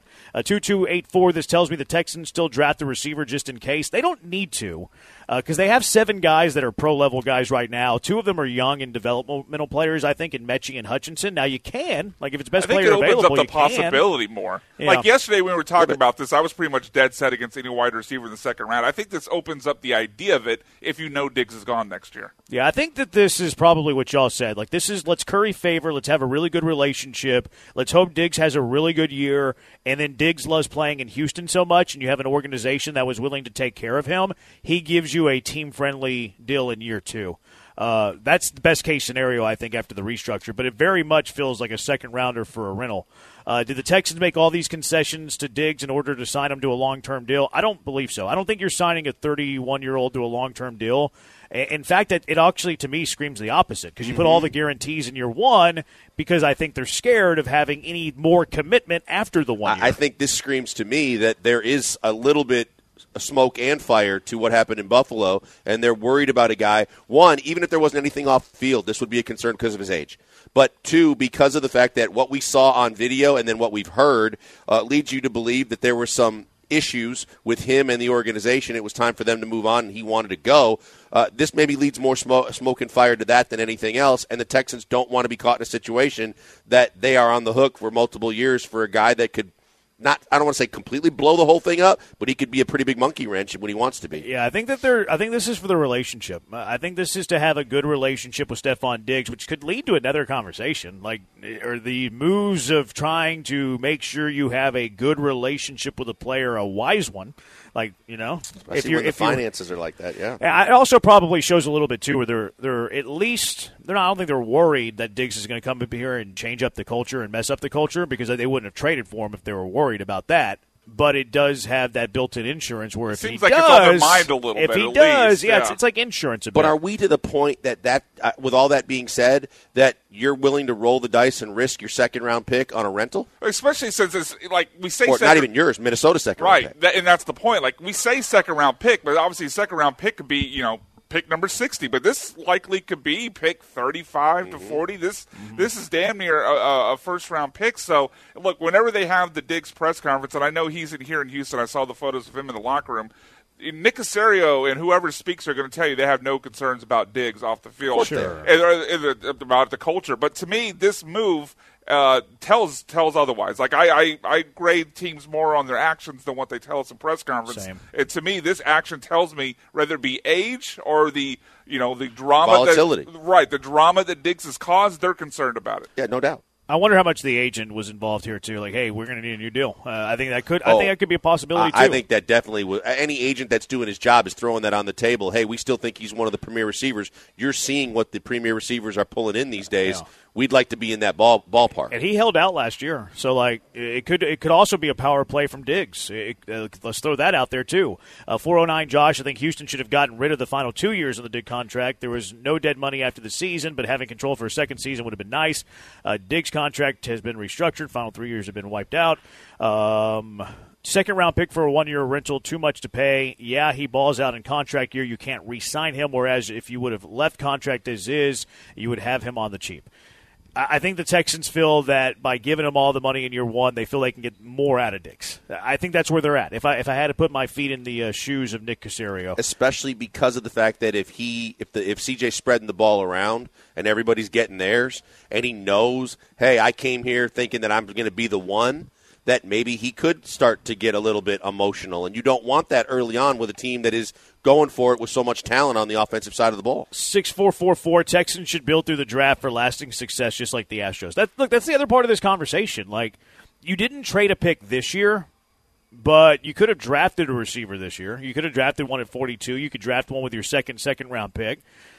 2284, this tells me the Texans still draft a receiver just in case. They don't need to because they have 7 guys that are pro-level guys right now. 2 of them are young and developmental players, I think, in Mechie and Hutchinson. Now, you can. Like, if it's best player available, I think it opens up the you possibility more. Yeah. Like yesterday when we were talking about this, I was pretty much dead set against any wide receiver in the second round. I think this opens up the idea of it if you know Diggs is gone next year. Yeah, I think that this is probably what y'all said. Like, this is let's curry favor. Let's have a really good relationship. Let's hope Diggs has a really good year. And then Diggs loves playing in Houston so much, and you have an organization that was willing to take care of him. He gives you a team-friendly deal in year 2. That's the best-case scenario, I think, after the restructure. But it very much feels like a second-rounder for a rental. Did the Texans make all these concessions to Diggs in order to sign him to a long-term deal? I don't believe so. I don't think you're signing a 31-year-old to a long-term deal. In fact, it actually, to me, screams the opposite because you put all the guarantees in year 1 because I think they're scared of having any more commitment after the 1 year. I think this screams to me that there is a little bit smoke and fire to what happened in Buffalo, and they're worried about a guy. 1, even if there wasn't anything off the field, this would be a concern because of his age. But 2, because of the fact that what we saw on video and then what we've heard leads you to believe that there were some issues with him and the organization. It was time for them to move on, and he wanted to go. This maybe leads more smoke and fire to that than anything else, and the Texans don't want to be caught in a situation that they are on the hook for multiple years for a guy that could not, I don't want to say completely blow the whole thing up, but he could be a pretty big monkey wrench when he wants to be. Yeah, I think this is for the relationship. I think this is to have a good relationship with Stephon Diggs, which could lead to another conversation, or the moves of trying to make sure you have a good relationship with a player, a wise one. Especially when the finances are like that, yeah. It also probably shows a little bit too, where they're at least I don't think they're worried that Diggs is going to come up here and change up the culture and mess up the culture because they wouldn't have traded for him if they were worried about that. But it does have that built-in insurance where if he does, seems like it's on their mind a little bit. If he at does, least, yeah, it's like insurance. But are we to the point that with all that being said, that you're willing to roll the dice and risk your second-round pick on a rental? Especially since it's like we say, or not even yours, Minnesota second-round pick. Right, and that's the point. Like we say second-round pick, but obviously second-round pick could be pick number 60, but this likely could be pick 35 to 40. This is damn near a first-round pick. So, look, whenever they have the Diggs press conference, and I know he's here in Houston, I saw the photos of him in the locker room, Nick Caserio and whoever speaks are going to tell you they have no concerns about Diggs off the field. Sure. About the culture. But to me, this move tells otherwise. Like I grade teams more on their actions than what they tell us in press conference. Same. And to me, this action tells me whether it be age or the drama, volatility. The drama that Diggs has caused. They're concerned about it. Yeah, no doubt. I wonder how much the agent was involved here too. Like, hey, we're going to need a new deal. I think that could be a possibility too. I think that definitely was. Any agent that's doing his job is throwing that on the table. Hey, we still think he's one of the premier receivers. You're seeing what the premier receivers are pulling in these days. Yeah. We'd like to be in that ballpark. And he held out last year, so it could also be a power play from Diggs. Let's throw that out there too. 409 Josh, I think Houston should have gotten rid of the final 2 years of the Diggs contract. There was no dead money after the season, but having control for a second season would have been nice. Diggs' contract has been restructured. Final 3 years have been wiped out. Second-round pick for a one-year rental, too much to pay. Yeah, he balls out in contract year. You can't re-sign him, whereas if you would have left contract as is, you would have him on the cheap. I think the Texans feel that by giving him all the money in year 1, they feel they can get more out of Diggs. I think that's where they're at. If I had to put my feet in the shoes of Nick Caserio, especially because of the fact that if CJ's spreading the ball around and everybody's getting theirs, and he knows, hey, I came here thinking that I'm going to be the one, that maybe he could start to get a little bit emotional. And you don't want that early on with a team that is going for it with so much talent on the offensive side of the ball. 6444, Texans should build through the draft for lasting success just like the Astros. That's the other part of this conversation. Like, you didn't trade a pick this year, but you could have drafted a receiver this year. You could have drafted one at 42. You could draft one with your second round pick.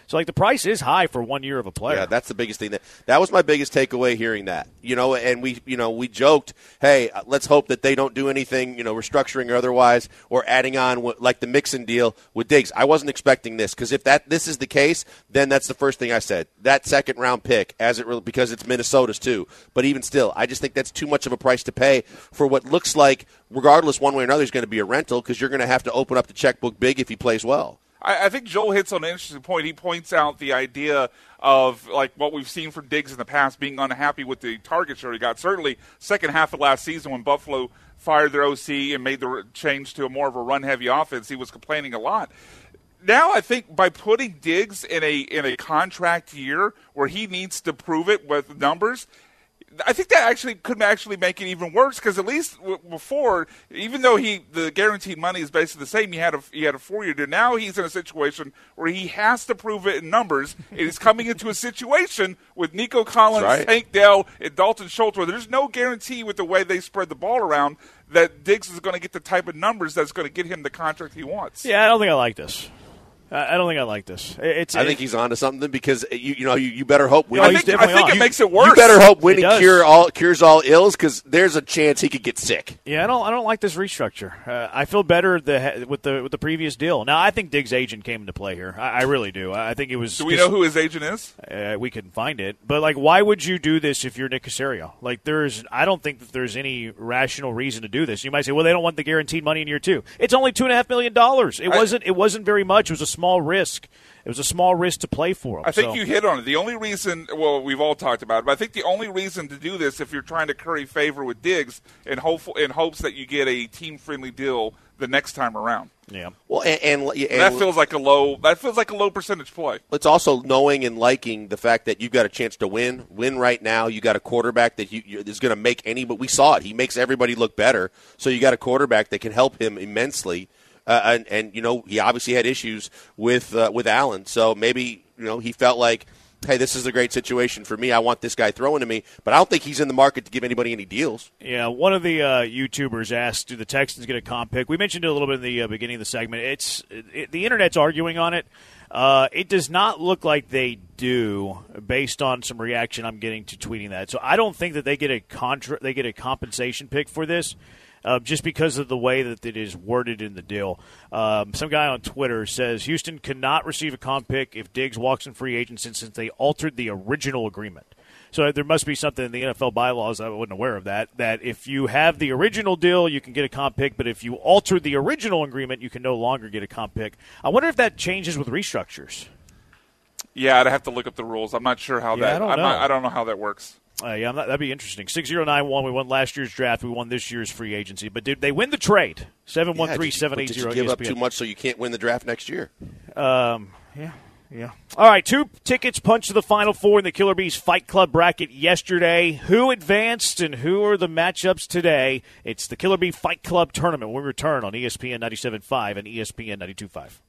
So, like, the price is high for 1 year of a player. Yeah, that's the biggest thing. That was my biggest takeaway hearing that. And we joked, hey, let's hope that they don't do anything, restructuring or otherwise, or adding on like the Mixon deal with Diggs. I wasn't expecting this because if this is the case, then that's the first thing I said. That second round pick, because it's Minnesota's too. But even still, I just think that's too much of a price to pay for what looks like, regardless one way or another, is going to be a rental because you're going to have to open up the checkbook big if he plays well. I think Joel hits on an interesting point. He points out the idea of like what we've seen from Diggs in the past, being unhappy with the target share he got. Certainly, second half of last season when Buffalo fired their OC and made the change to more of a run-heavy offense, he was complaining a lot. Now I think by putting Diggs in a contract year where he needs to prove it with numbers, I think that could make it even worse because at least before, even though the guaranteed money is basically the same, he had a 4-year deal. Now he's in a situation where he has to prove it in numbers. And he's coming into a situation with Nico Collins, right, Tank Dell, and Dalton Schultz, where there's no guarantee with the way they spread the ball around that Diggs is going to get the type of numbers that's going to get him the contract he wants. Yeah, I don't think I like this. I don't think I like this. I think he's onto something because you better hope. I think it makes it worse. You better hope winning cures all ills because there's a chance he could get sick. Yeah, I don't like this restructure. I feel better with the previous deal. Now I think Diggs' agent came into play here. I really do. I think it was. Do we know who his agent is? We can find it. But like, why would you do this if you're Nick Caserio? Like, I don't think that there's any rational reason to do this. You might say, well, they don't want the guaranteed money in year 2. It's only $2.5 million. It wasn't very much. It was a small risk. It was a small risk to play for him. I think you hit on it. The only reason, well, we've all talked about it, but I think the only reason to do this, if you're trying to curry favor with Diggs, in hopes that you get a team-friendly deal the next time around. Yeah. Well, and that feels like a low percentage play. It's also knowing and liking the fact that you've got a chance to win right now. You got a quarterback that is going to make but we saw it. He makes everybody look better. So you got a quarterback that can help him immensely. And he obviously had issues with Allen, so maybe he felt like, hey, this is a great situation for me. I want this guy throwing to me, but I don't think he's in the market to give anybody any deals. Yeah, one of the YouTubers asked, do the Texans get a comp pick? We mentioned it a little bit in the beginning of the segment. The Internet's arguing on it. It does not look like they do, based on some reaction I'm getting to tweeting that. So I don't think that they get a compensation pick for this. Just because of the way that it is worded in the deal. Some guy on Twitter says Houston cannot receive a comp pick if Diggs walks in free agency since they altered the original agreement. So there must be something in the NFL bylaws, I wasn't aware of that if you have the original deal, you can get a comp pick, but if you alter the original agreement, you can no longer get a comp pick. I wonder if that changes with restructures. Yeah, I'd have to look up the rules. I'm not sure how that – I don't know how that works. That'd be interesting. 6091, we won last year's draft. We won this year's free agency. But did they win the trade? 713-780-ESPN. Did you give up too much so you can't win the draft next year? Yeah. All right, 2 tickets punched to the Final Four in the Killer Bees Fight Club bracket yesterday. Who advanced and who are the matchups today? It's the Killer Bee Fight Club tournament. We'll return on ESPN 97.5 and ESPN 92.5.